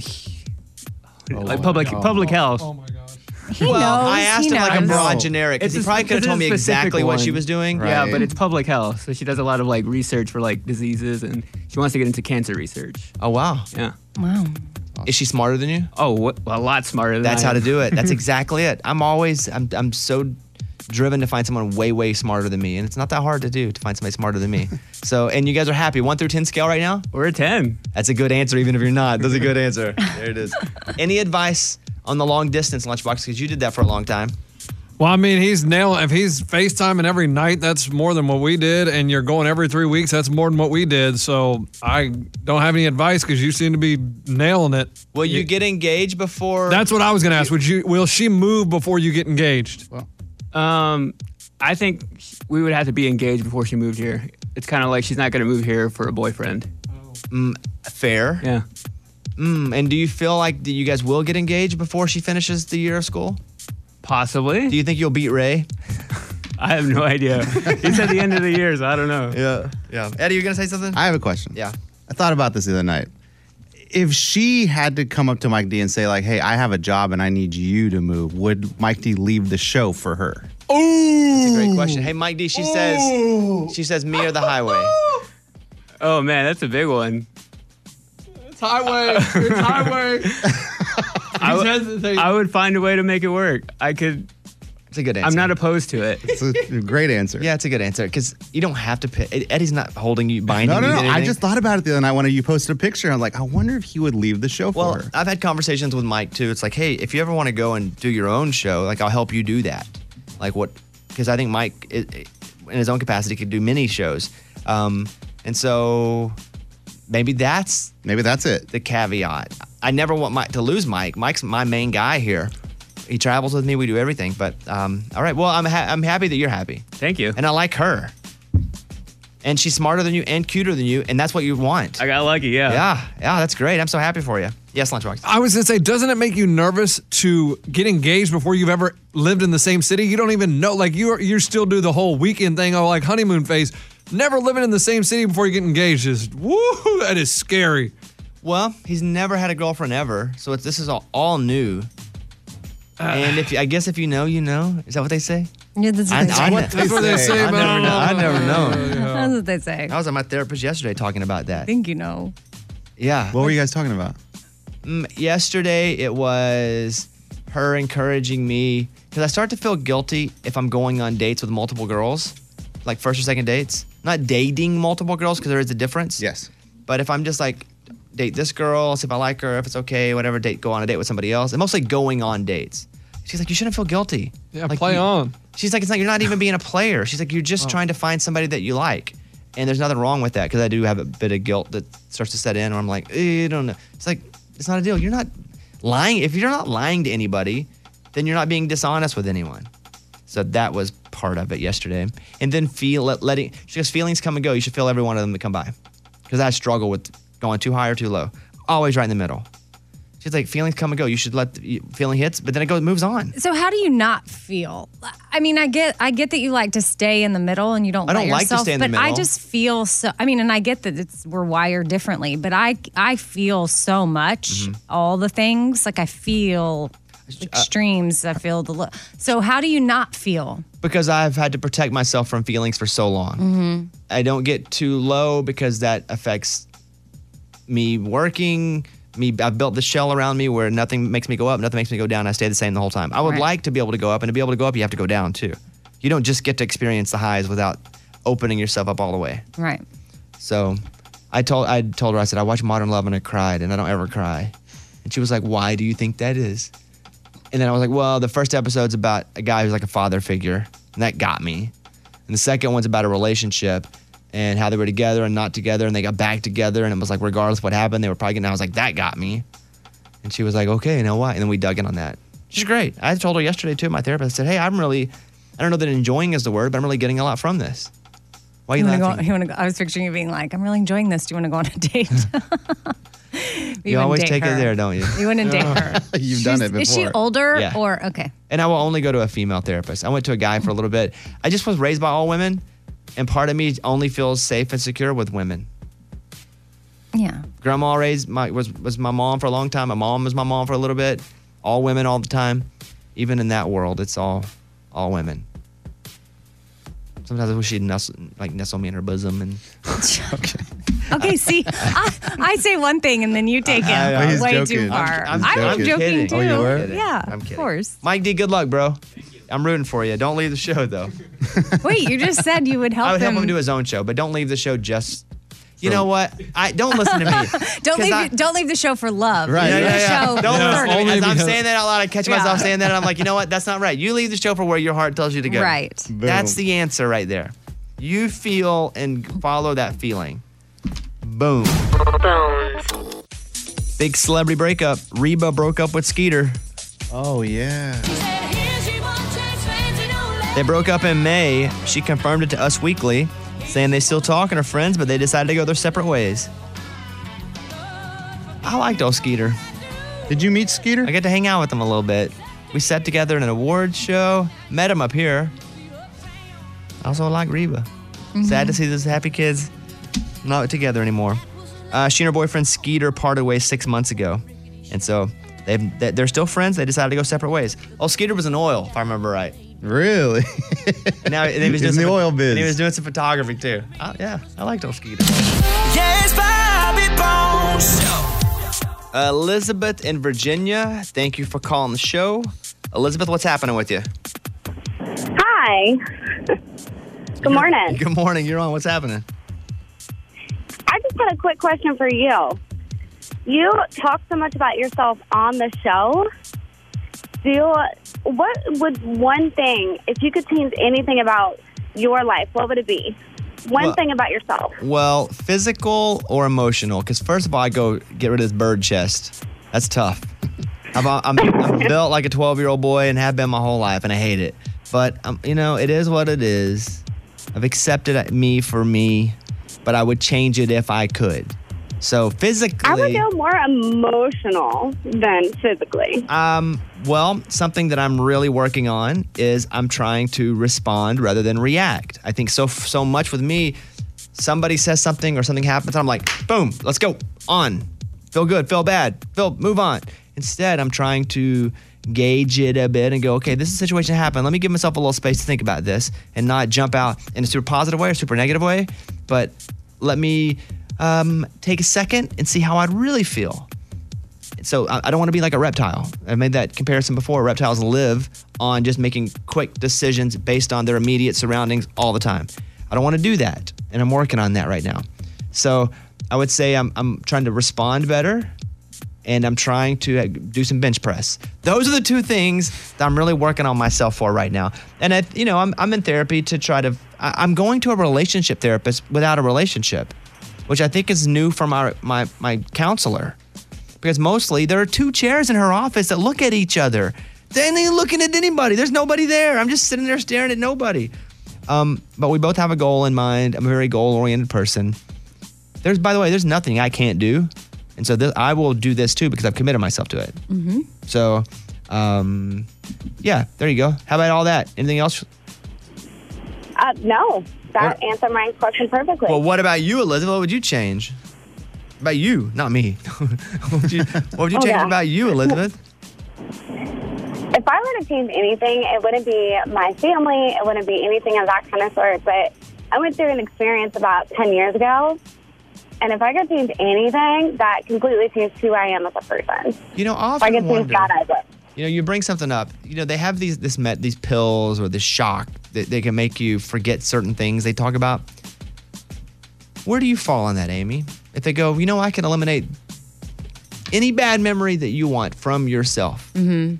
public health. He Well, knows. I asked him like a broad generic because he probably could have told me exactly what she was doing. Yeah, but it's public health. So she does a lot of like research for like diseases and she wants to get into cancer research. Oh, wow. Yeah. Wow. Is she smarter than you? Oh, a lot smarter than That's I how to am. do it. That's exactly it. I'm so driven to find someone way, way smarter than me. And it's not that hard to do, to find somebody smarter than me. So, and you guys are happy. 1 through 10 scale right now? We're a 10. That's a good answer, even if you're not. That's a good answer. There it is. Any advice on the long distance, Lunchbox? Because you did that for a long time. Well, I mean, he's nailing. If he's FaceTiming every night, that's more than what we did. And you're going every 3 weeks, that's more than what we did. So I don't have any advice because you seem to be nailing it. Will you get engaged before? That's what I was going to ask. Will she move before you get engaged? Well, I think we would have to be engaged before she moved here. It's kind of like she's not going to move here for a boyfriend. Fair. Yeah. And do you feel like you guys will get engaged before she finishes the year of school? Possibly. Do you think you'll beat Ray? I have no idea. He said the end of the year, so I don't know. Yeah. Eddie, you going to say something? I have a question. Yeah. I thought about this the other night. If she had to come up to Mike D and say like, hey, I have a job and I need you to move, would Mike D leave the show for her? Oh, that's a great question. Hey, Mike D, she says me or the highway. Oh man, that's a big one. It's highway. It's highway. I would find a way to make it work. I could. It's a good answer. I'm not opposed to it. It's a great answer. Yeah, it's a good answer because you don't have to pay. Eddie's not holding you, binding No. you to I anything. just thought about it the other night when you posted a picture. I'm like, I wonder if he would leave the show for her. I've had conversations with Mike too. It's like, hey, if you ever want to go and do your own show, like I'll help you do that. Like what? Because I think Mike, in his own capacity, could do mini shows, and so maybe that's it. The caveat. I never want Mike to lose Mike. Mike's my main guy here. He travels with me. We do everything. But all right. Well, I'm happy that you're happy. Thank you. And I like her. And she's smarter than you and cuter than you, and that's what you want. I got lucky. Yeah. Yeah. That's great. I'm so happy for you. Yes, Lunchbox. I was going to say, doesn't it make you nervous to get engaged before you've ever lived in the same city? You don't even know. Like, you still do the whole weekend thing or like honeymoon phase. Never living in the same city before you get engaged is, woo, that is scary. Well, he's never had a girlfriend ever, so this is all new. And I guess if you know, you know. Is that what they say? Yeah, that's what they say. I never know. That's what they say. I was at my therapist yesterday talking about that. I think you know. Yeah. What were you guys talking about? Yesterday, it was her encouraging me because I start to feel guilty if I'm going on dates with multiple girls, like first or second dates. Not dating multiple girls because there is a difference. Yes. But if I'm just like, date this girl, see if I like her, if it's okay, whatever, go on a date with somebody else, and mostly going on dates. She's like, you shouldn't feel guilty. Yeah, like, play on. She's like, you're not even being a player. She's like, you're just trying to find somebody that you like. And there's nothing wrong with that because I do have a bit of guilt that starts to set in where I'm like, I don't know. It's like, it's not a deal. You're not lying. If you're not lying to anybody, then you're not being dishonest with anyone. So that was part of it yesterday. And then she goes, feelings come and go. You should feel every one of them that come by. Because I struggle with going too high or too low. Always right in the middle. She's like, feelings come and go. You should let the feeling hits, but then it moves on. So how do you not feel? I mean, I get that you like to stay in the middle and you don't. I don't let like to yourself, stay in the but I middle. just feel so. I mean, and I get that we're wired differently, but I feel so much all the things. Like I feel extremes. I feel the. So how do you not feel? Because I've had to protect myself from feelings for so long. I don't get too low because that affects me working. I've built the shell around me where nothing makes me go up, nothing makes me go down. I stay the same the whole time. I would like to be able to go up, and to be able to go up, you have to go down too. You don't just get to experience the highs without opening yourself up all the way. Right. So I told her, I said, I watched Modern Love and I cried, and I don't ever cry. And she was like, why do you think that is? And then I was like, well, the first episode's about a guy who's like a father figure, and that got me. And the second one's about a relationship and how they were together and not together, and they got back together, and it was like, regardless of what happened, they were probably getting. I was like, that got me. And she was like, okay, you know what? And then we dug in on that. She's great. I told her yesterday too, my therapist, I said, hey, I don't know that enjoying is the word, but I'm really getting a lot from this. Why are you laughing? I was picturing you being like, I'm really enjoying this. Do you want to go on a date? You always take it there, don't you? You wouldn't date her. You've done it before. Is she older Yeah. or okay? And I will only go to a female therapist. I went to a guy for a little bit. I just was raised by all women, and part of me only feels safe and secure with women. Yeah. Grandma was my mom for a long time. My mom was my mom for a little bit. All women all the time. Even in that world, it's all women. Sometimes I wish she'd nestle me in her bosom and. Okay, see, I say one thing and then you take it way too far. I'm joking too. Oh, you were? Yeah, I'm kidding. of course. Mike D, good luck, bro. I'm rooting for you. Don't leave the show, though. Wait, you just said you would help him. I would help him do his own show, but don't leave the show just. You know what? Don't listen to me. Don't leave the show for love. Right. Leave the show Don't for listen to me. As I'm because- saying that out loud, I catch myself saying that, and I'm like, you know what? That's not right. You leave the show for where your heart tells you to go. Right. That's the answer right there. You feel and follow that feeling. Boom. Big celebrity breakup. Reba broke up with Skeeter. Oh, yeah. They broke up in May. She confirmed it to Us Weekly, saying they still talk and are friends, but they decided to go their separate ways. I liked old Skeeter. Did you meet Skeeter? I got to hang out with him a little bit. We sat together in an awards show. Met him up here. I also like Reba. Sad to see those happy kids not together anymore. She and her boyfriend Skeeter parted ways 6 months ago. And so they're still friends. They decided to go separate ways. Oh, Skeeter was in oil, if I remember right. Really? Now he was He's in the oil biz. And he was doing some photography too. Yeah, I liked old Skeeter. Yes, Bobby Bones. Elizabeth in Virginia, thank you for calling the show. Elizabeth, what's happening with you? Hi. Good morning. Good morning. You're on. What's happening? I just had a quick question for you. You talk so much about yourself on the show. What would one thing, if you could change anything about your life, what would it be? One thing about yourself. Well, physical or emotional? Because first of all, I go get rid of this bird chest. That's tough. I'm built like a 12-year-old boy and have been my whole life, and I hate it. But, it is what it is. I've accepted me for me, but I would change it if I could. So physically, I would go more emotional than physically. Well, something that I'm really working on is I'm trying to respond rather than react. I think so much with me, somebody says something or something happens, and I'm like, boom, let's go, on. Feel good, feel bad, move on. Instead, I'm trying to gauge it a bit and go, okay, this is a situation that happened. Let me give myself a little space to think about this and not jump out in a super positive way or super negative way, but let me take a second and see how I'd really feel. So I don't want to be like a reptile. I've made that comparison before. Reptiles live on just making quick decisions based on their immediate surroundings all the time. I don't want to do that, and I'm working on that right now. So I would say I'm trying to respond better, and I'm trying to do some bench press. Those are the two things that I'm really working on myself for right now. And I'm in therapy to try to. I'm going to a relationship therapist without a relationship, which I think is new for my counselor. Because mostly there are two chairs in her office that look at each other. They ain't looking at anybody. There's nobody there. I'm just sitting there staring at nobody. But we both have a goal in mind. I'm a very goal-oriented person. By the way, there's nothing I can't do. And so I will do this too because I've committed myself to it. Mm-hmm. So, yeah, there you go. How about all that? Anything else? No, that answered my question perfectly. Well, what about you, Elizabeth? What would you change? About you, not me. What would you change about you, Elizabeth? If I were to change anything, it wouldn't be my family. It wouldn't be anything of that kind of sort. But I went through an experience about 10 years ago. And if I could change anything, that completely changed who I am as a person. You know, often if I could change that, I would. You know, you bring something up. You know, they have these pills or this shock that they can make you forget certain things they talk about. Where do you fall on that, Amy? If they go, you know, I can eliminate any bad memory that you want from yourself. Mm-hmm.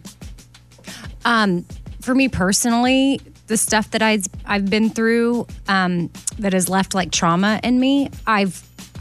For me personally, the stuff that I've been through that has left like trauma in me, I've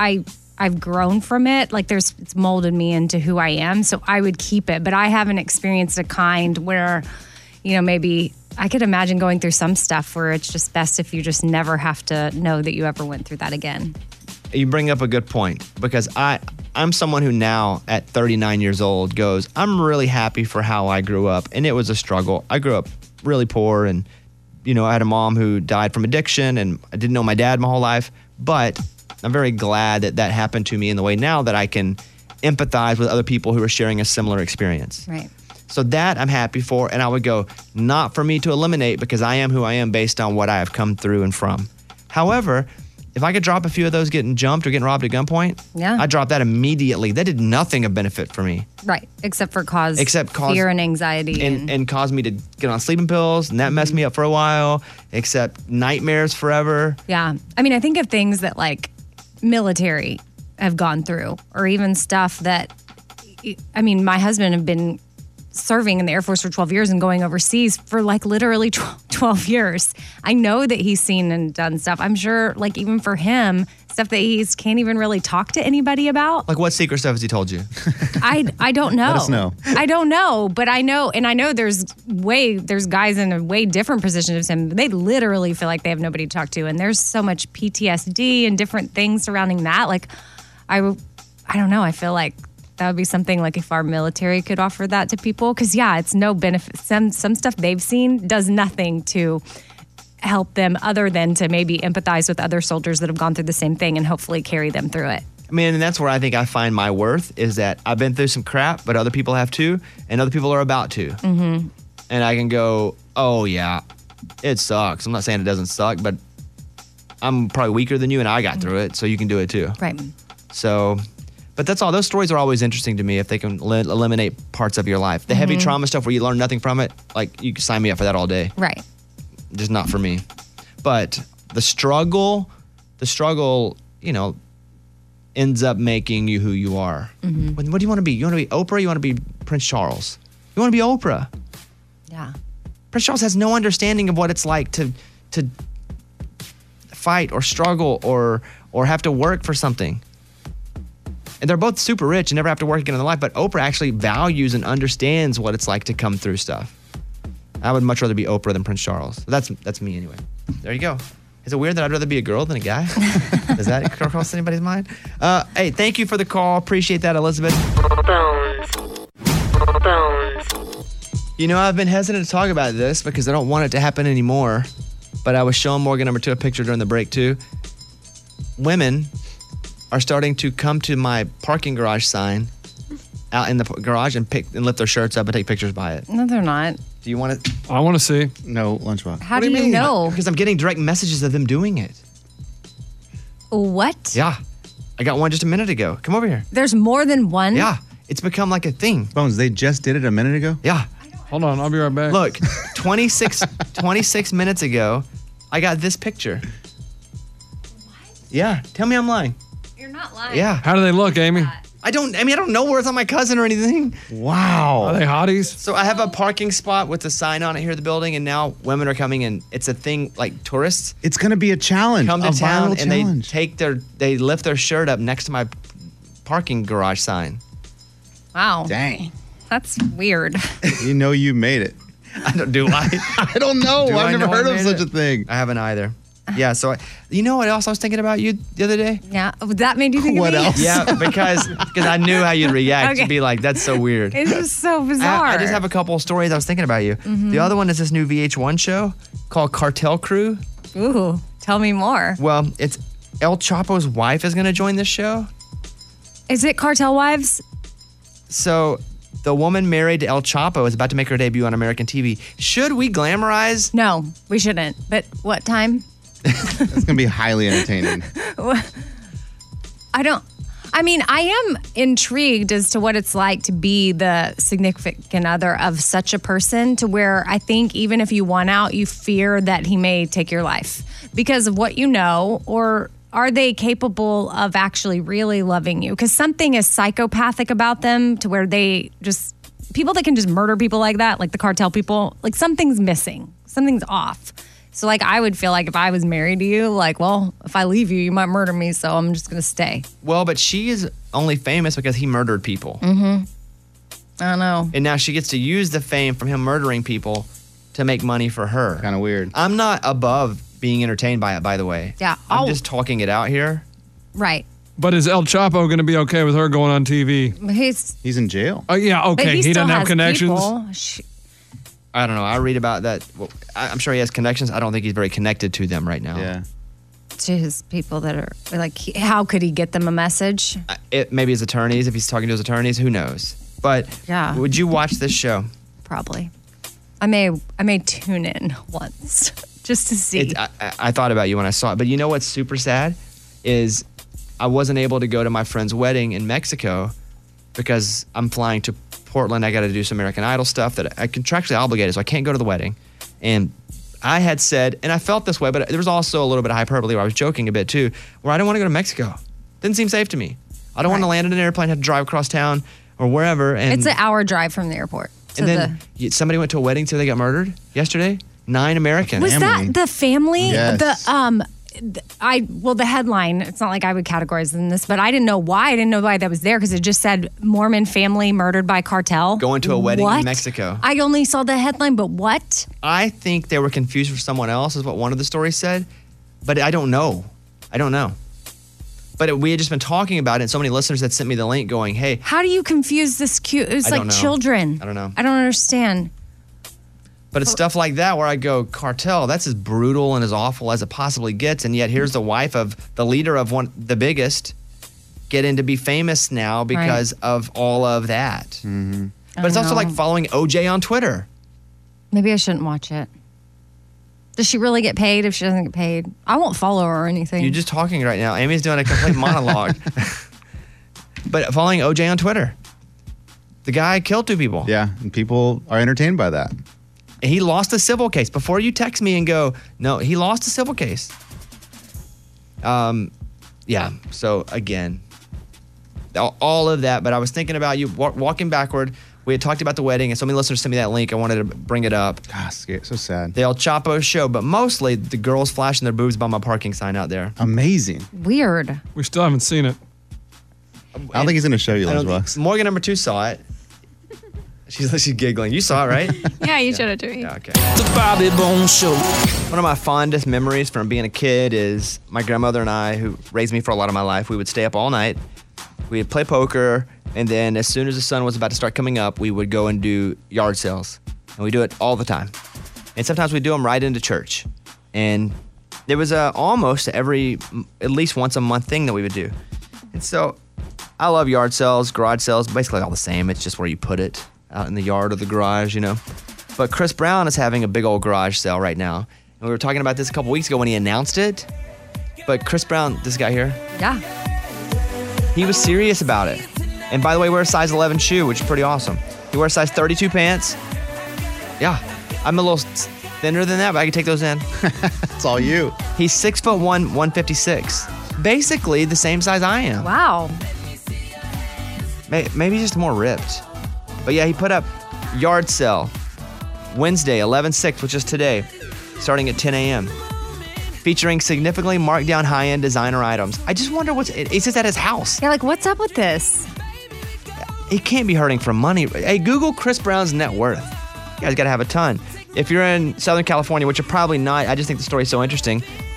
grown from it. Like it's molded me into who I am. So I would keep it. But I haven't experienced a kind where, you know, maybe I could imagine going through some stuff where it's just best if you just never have to know that you ever went through that again. You bring up a good point because I'm someone who now at 39 years old goes, I'm really happy for how I grew up. And it was a struggle. I grew up really poor and, you know, I had a mom who died from addiction and I didn't know my dad my whole life. But I'm very glad that happened to me in the way now that I can empathize with other people who are sharing a similar experience. Right. So that I'm happy for. And I would go, not for me to eliminate because I am who I am based on what I have come through and from. However, if I could drop a few of those getting jumped or getting robbed at gunpoint, I'd drop that immediately. That did nothing of benefit for me. Right. Except cause fear and anxiety. And caused me to get on sleeping pills, and that messed me up for a while, except nightmares forever. Yeah. I mean, I think of things that like military have gone through, or even stuff that, I mean, my husband have been serving in the Air Force for 12 years and going overseas for like literally 12 years. I know that he's seen and done stuff. I'm sure like even for him, stuff that he can't even really talk to anybody about. Like what secret stuff has he told you? I don't know. Let us know. I don't know, but I know there's guys in a way different position as him. They literally feel like they have nobody to talk to. And there's so much PTSD and different things surrounding that. Like I don't know. I feel like that would be something like if our military could offer that to people. Because, yeah, it's no benefit. Some stuff they've seen does nothing to help them other than to maybe empathize with other soldiers that have gone through the same thing and hopefully carry them through it. I mean, and that's where I think I find my worth is that I've been through some crap, but other people have too, and other people are about to. Mm-hmm. And I can go, oh, yeah, it sucks. I'm not saying it doesn't suck, but I'm probably weaker than you, and I got through it, so you can do it too. Right. So... But that's all. Those stories are always interesting to me if they can eliminate parts of your life. The heavy trauma stuff where you learn nothing from it, like you can sign me up for that all day. Right. Just not for me. But the struggle, you know, ends up making you who you are. Mm-hmm. What do you want to be? You want to be Oprah? You want to be Prince Charles? You want to be Oprah? Yeah. Prince Charles has no understanding of what it's like to fight or struggle or have to work for something. And they're both super rich and never have to work again in their life. But Oprah actually values and understands what it's like to come through stuff. I would much rather be Oprah than Prince Charles. That's me anyway. There you go. Is it weird that I'd rather be a girl than a guy? Does that cross anybody's mind? Hey, thank you for the call. Appreciate that, Elizabeth. Bones. You know, I've been hesitant to talk about this because I don't want it to happen anymore. But I was showing Morgan number 2 a picture during the break too. Women are starting to come to my parking garage sign out in the garage and lift their shirts up and take pictures by it. No, they're not. Do you want to? I want to see. No, Lunchbox. How do you know? Because I'm getting direct messages of them doing it. What? Yeah. I got one just a minute ago. Come over here. There's more than one? Yeah. It's become like a thing. Bones, they just did it a minute ago? Yeah. Hold on, I'll be right back. Look, 26 minutes ago, I got this picture. What? Yeah. Tell me I'm lying. You're not lying. Yeah. How do they look, Amy? I don't know where it's on my cousin or anything. Wow. Are they hotties? So I have a parking spot with a sign on it here at the building, and now women are coming in. It's a thing like tourists. It's going to be a challenge. Come to town and challenge. they lift their shirt up next to my parking garage sign. Wow. Dang. That's weird. You know you made it. Do I? I don't know. I've never heard of such a thing. I haven't either. Yeah, so you know what else I was thinking about you the other day? Yeah, that made you think of me? Yeah, because I knew how you'd react. Okay. You'd be like, that's so weird. It's just so bizarre. I just have a couple of stories I was thinking about you. Mhm. The other one is this new VH1 show called Cartel Crew. Ooh, tell me more. Well, it's El Chapo's wife is going to join this show. Is it Cartel Wives? So the woman married to El Chapo is about to make her debut on American TV. Should we glamorize? No, we shouldn't. But what time? It's going to be highly entertaining. I am intrigued as to what it's like to be the significant other of such a person, to where I think even if you want out, you fear that he may take your life because of what you know, or are they capable of actually really loving you? Because something is psychopathic about them, to where they just, people that can just murder people like that, like the cartel people, like something's missing, something's off. So like I would feel like if I was married to you, like, well, if I leave you, you might murder me, so I'm just going to stay. Well, but she is only famous because he murdered people. Mm-hmm. I don't know. And now she gets to use the fame from him murdering people to make money for her. Kind of weird. I'm not above being entertained by it, by the way. Yeah. I'm just talking it out here. Right. But is El Chapo going to be okay with her going on TV? He's in jail. Oh, yeah, But okay. He still doesn't have has connections. people. I don't know. I read about that. Well, I'm sure he has connections. I don't think he's very connected to them right now. Yeah. To his people that are like, how could he get them a message? Maybe his attorneys, if he's talking to his attorneys, who knows? But Yeah. would you watch this show? Probably. I may tune in once just to see. I thought about you when I saw it. But you know what's super sad is I wasn't able to go to my friend's wedding in Mexico because I'm flying to Portland. I got to do some American Idol stuff that I contractually obligated, so I can't go to the wedding. And I had said, and I felt this way, but there was also a little bit of hyperbole where I was joking a bit too, where I don't want to go to Mexico. Didn't seem safe to me. I don't want to land in an airplane, have to drive across town or wherever. And It's an hour drive from the airport. and then somebody went to a wedding till they got murdered yesterday. 9 Americans. Was that the family? Yes. The headline, it's not like I would categorize it in this, but I didn't know why. I didn't know why that was there because it just said Mormon family murdered by cartel. Going to a wedding What? in Mexico. I only saw the headline, but what? I think they were confused for someone else, is what one of the stories said. But I don't know. But we had just been talking about it, and so many listeners had sent me the link going, hey, How do you confuse this cute? It was I like don't know. children. I don't know. I don't understand. But it's stuff like that where I go, cartel, that's as brutal and as awful as it possibly gets. And yet here's the wife of the leader of the biggest getting to be famous now because of all of that. Mm-hmm. But it's I also know. like following OJ on Twitter. Maybe I shouldn't watch it. Does she really get paid if she doesn't get paid? I won't follow her or anything. You're just talking right now. Amy's doing a complete monologue. But following OJ on Twitter. The guy killed 2 people. Yeah, and people are entertained by that. And he lost a civil case. Before you text me and go, no, he lost a civil case. Yeah. So again, all of that. But I was thinking about you walking backward. We had talked about the wedding, and so many listeners sent me that link. I wanted to bring it up. Gosh, so sad. The El Chapo show, but mostly the girls flashing their boobs by my parking sign out there. Amazing. Weird. We still haven't seen it. I don't think he's going to show you, I don't Lunchbox. think- Morgan number 2 saw it. She's giggling. You saw it, right? Yeah, you showed it to me. Yeah, okay. The Bobby Bones Show. One of my fondest memories from being a kid is my grandmother and I, who raised me for a lot of my life, we would stay up all night. We would play poker, and then as soon as the sun was about to start coming up, we would go and do yard sales. And we do it all the time. And sometimes we do them right into church. And there was almost at least once a month thing that we would do. And so I love yard sales, garage sales, basically all the same. It's just where you put it out in the yard or the garage, you know. But Chris Brown is having a big old garage sale right now. And we were talking about this a couple weeks ago when he announced it. But Chris Brown, this guy here, Yeah. he was serious about it. And by the way, wears a size 11 shoe, which is pretty awesome. He wears size 32 pants. Yeah, I'm a little thinner than that, but I can take those in. It's all you. He's 6'1", 156. Basically the same size I am. Wow. Maybe just more ripped. But yeah, he put up yard sale Wednesday, 11/6, which is today, starting at 10 a.m. featuring significantly marked down high-end designer items. I just wonder it's just at his house. Yeah, like what's up with this? He can't be hurting for money. Hey, Google Chris Brown's net worth. You guys got to have a ton. If you're in Southern California, which you're probably not, I just think the story's so interesting.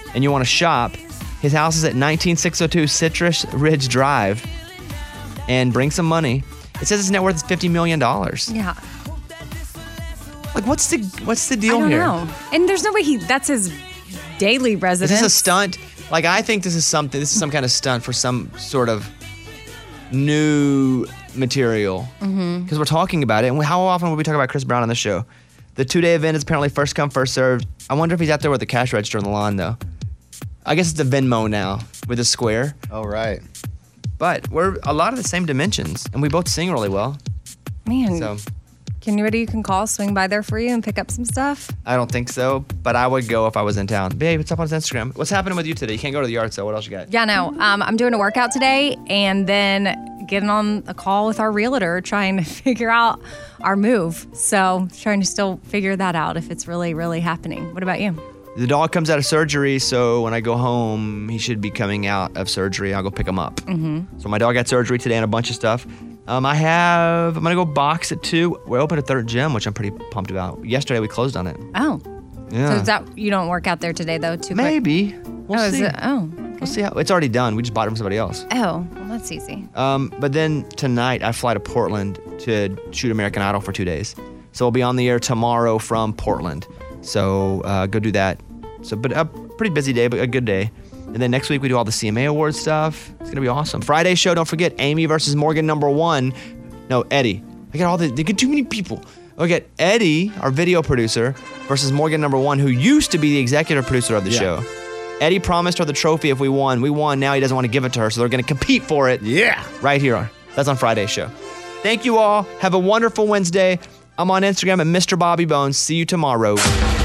and you want to shop, his house is at 19602 Citrus Ridge Drive. And bring some money. It says his net worth is $50 million. Yeah. Like, what's the deal I don't here? know. And there's no way that's his daily residence. Is this a stunt? Like, I think this is some kind of stunt for some sort of new material. Because we're talking about it. And how often would we talk about Chris Brown on this show? The 2-day event is apparently first come, first served. I wonder if he's out there with the cash register on the lawn, though. I guess it's a Venmo now with a square. Oh, right. But we're a lot of the same dimensions, and we both sing really well. Man, So anybody you can call, swing by there for you and pick up some stuff? I don't think so, but I would go if I was in town. Babe, what's up on his Instagram? What's happening with you today? You can't go to the yard sale. What else you got? Yeah, no. I'm doing a workout today and then getting on a call with our realtor trying to figure out our move. So trying to still figure that out if it's really, really happening. What about you? The dog comes out of surgery, so when I go home, he should be coming out of surgery. I'll go pick him up. So my dog had surgery today and a bunch of stuff. I'm gonna go box at 2. We're open a third gym, which I'm pretty pumped about. Yesterday we closed on it. Oh. Yeah. So is that you don't work out there today though? Too Maybe. quick? We'll see. Okay. We'll see how it's already done. We just bought it from somebody else. Oh, well, that's easy. But then tonight I fly to Portland to shoot American Idol for 2 days. So I'll be on the air tomorrow from Portland. So go do that. But a pretty busy day, but a good day. And then next week we do all the CMA Awards stuff. It's gonna be awesome. Friday show, don't forget Amy versus Morgan #1. No, Eddie. They get too many people. We'll get Eddie, our video producer, versus Morgan #1, who used to be the executive producer of the show. Eddie promised her the trophy if we won. We won. Now he doesn't want to give it to her, so they're going to compete for it. Yeah. Right here. That's on Friday's show. Thank you all. Have a wonderful Wednesday. I'm on Instagram at Mr. Bobby Bones. See you tomorrow.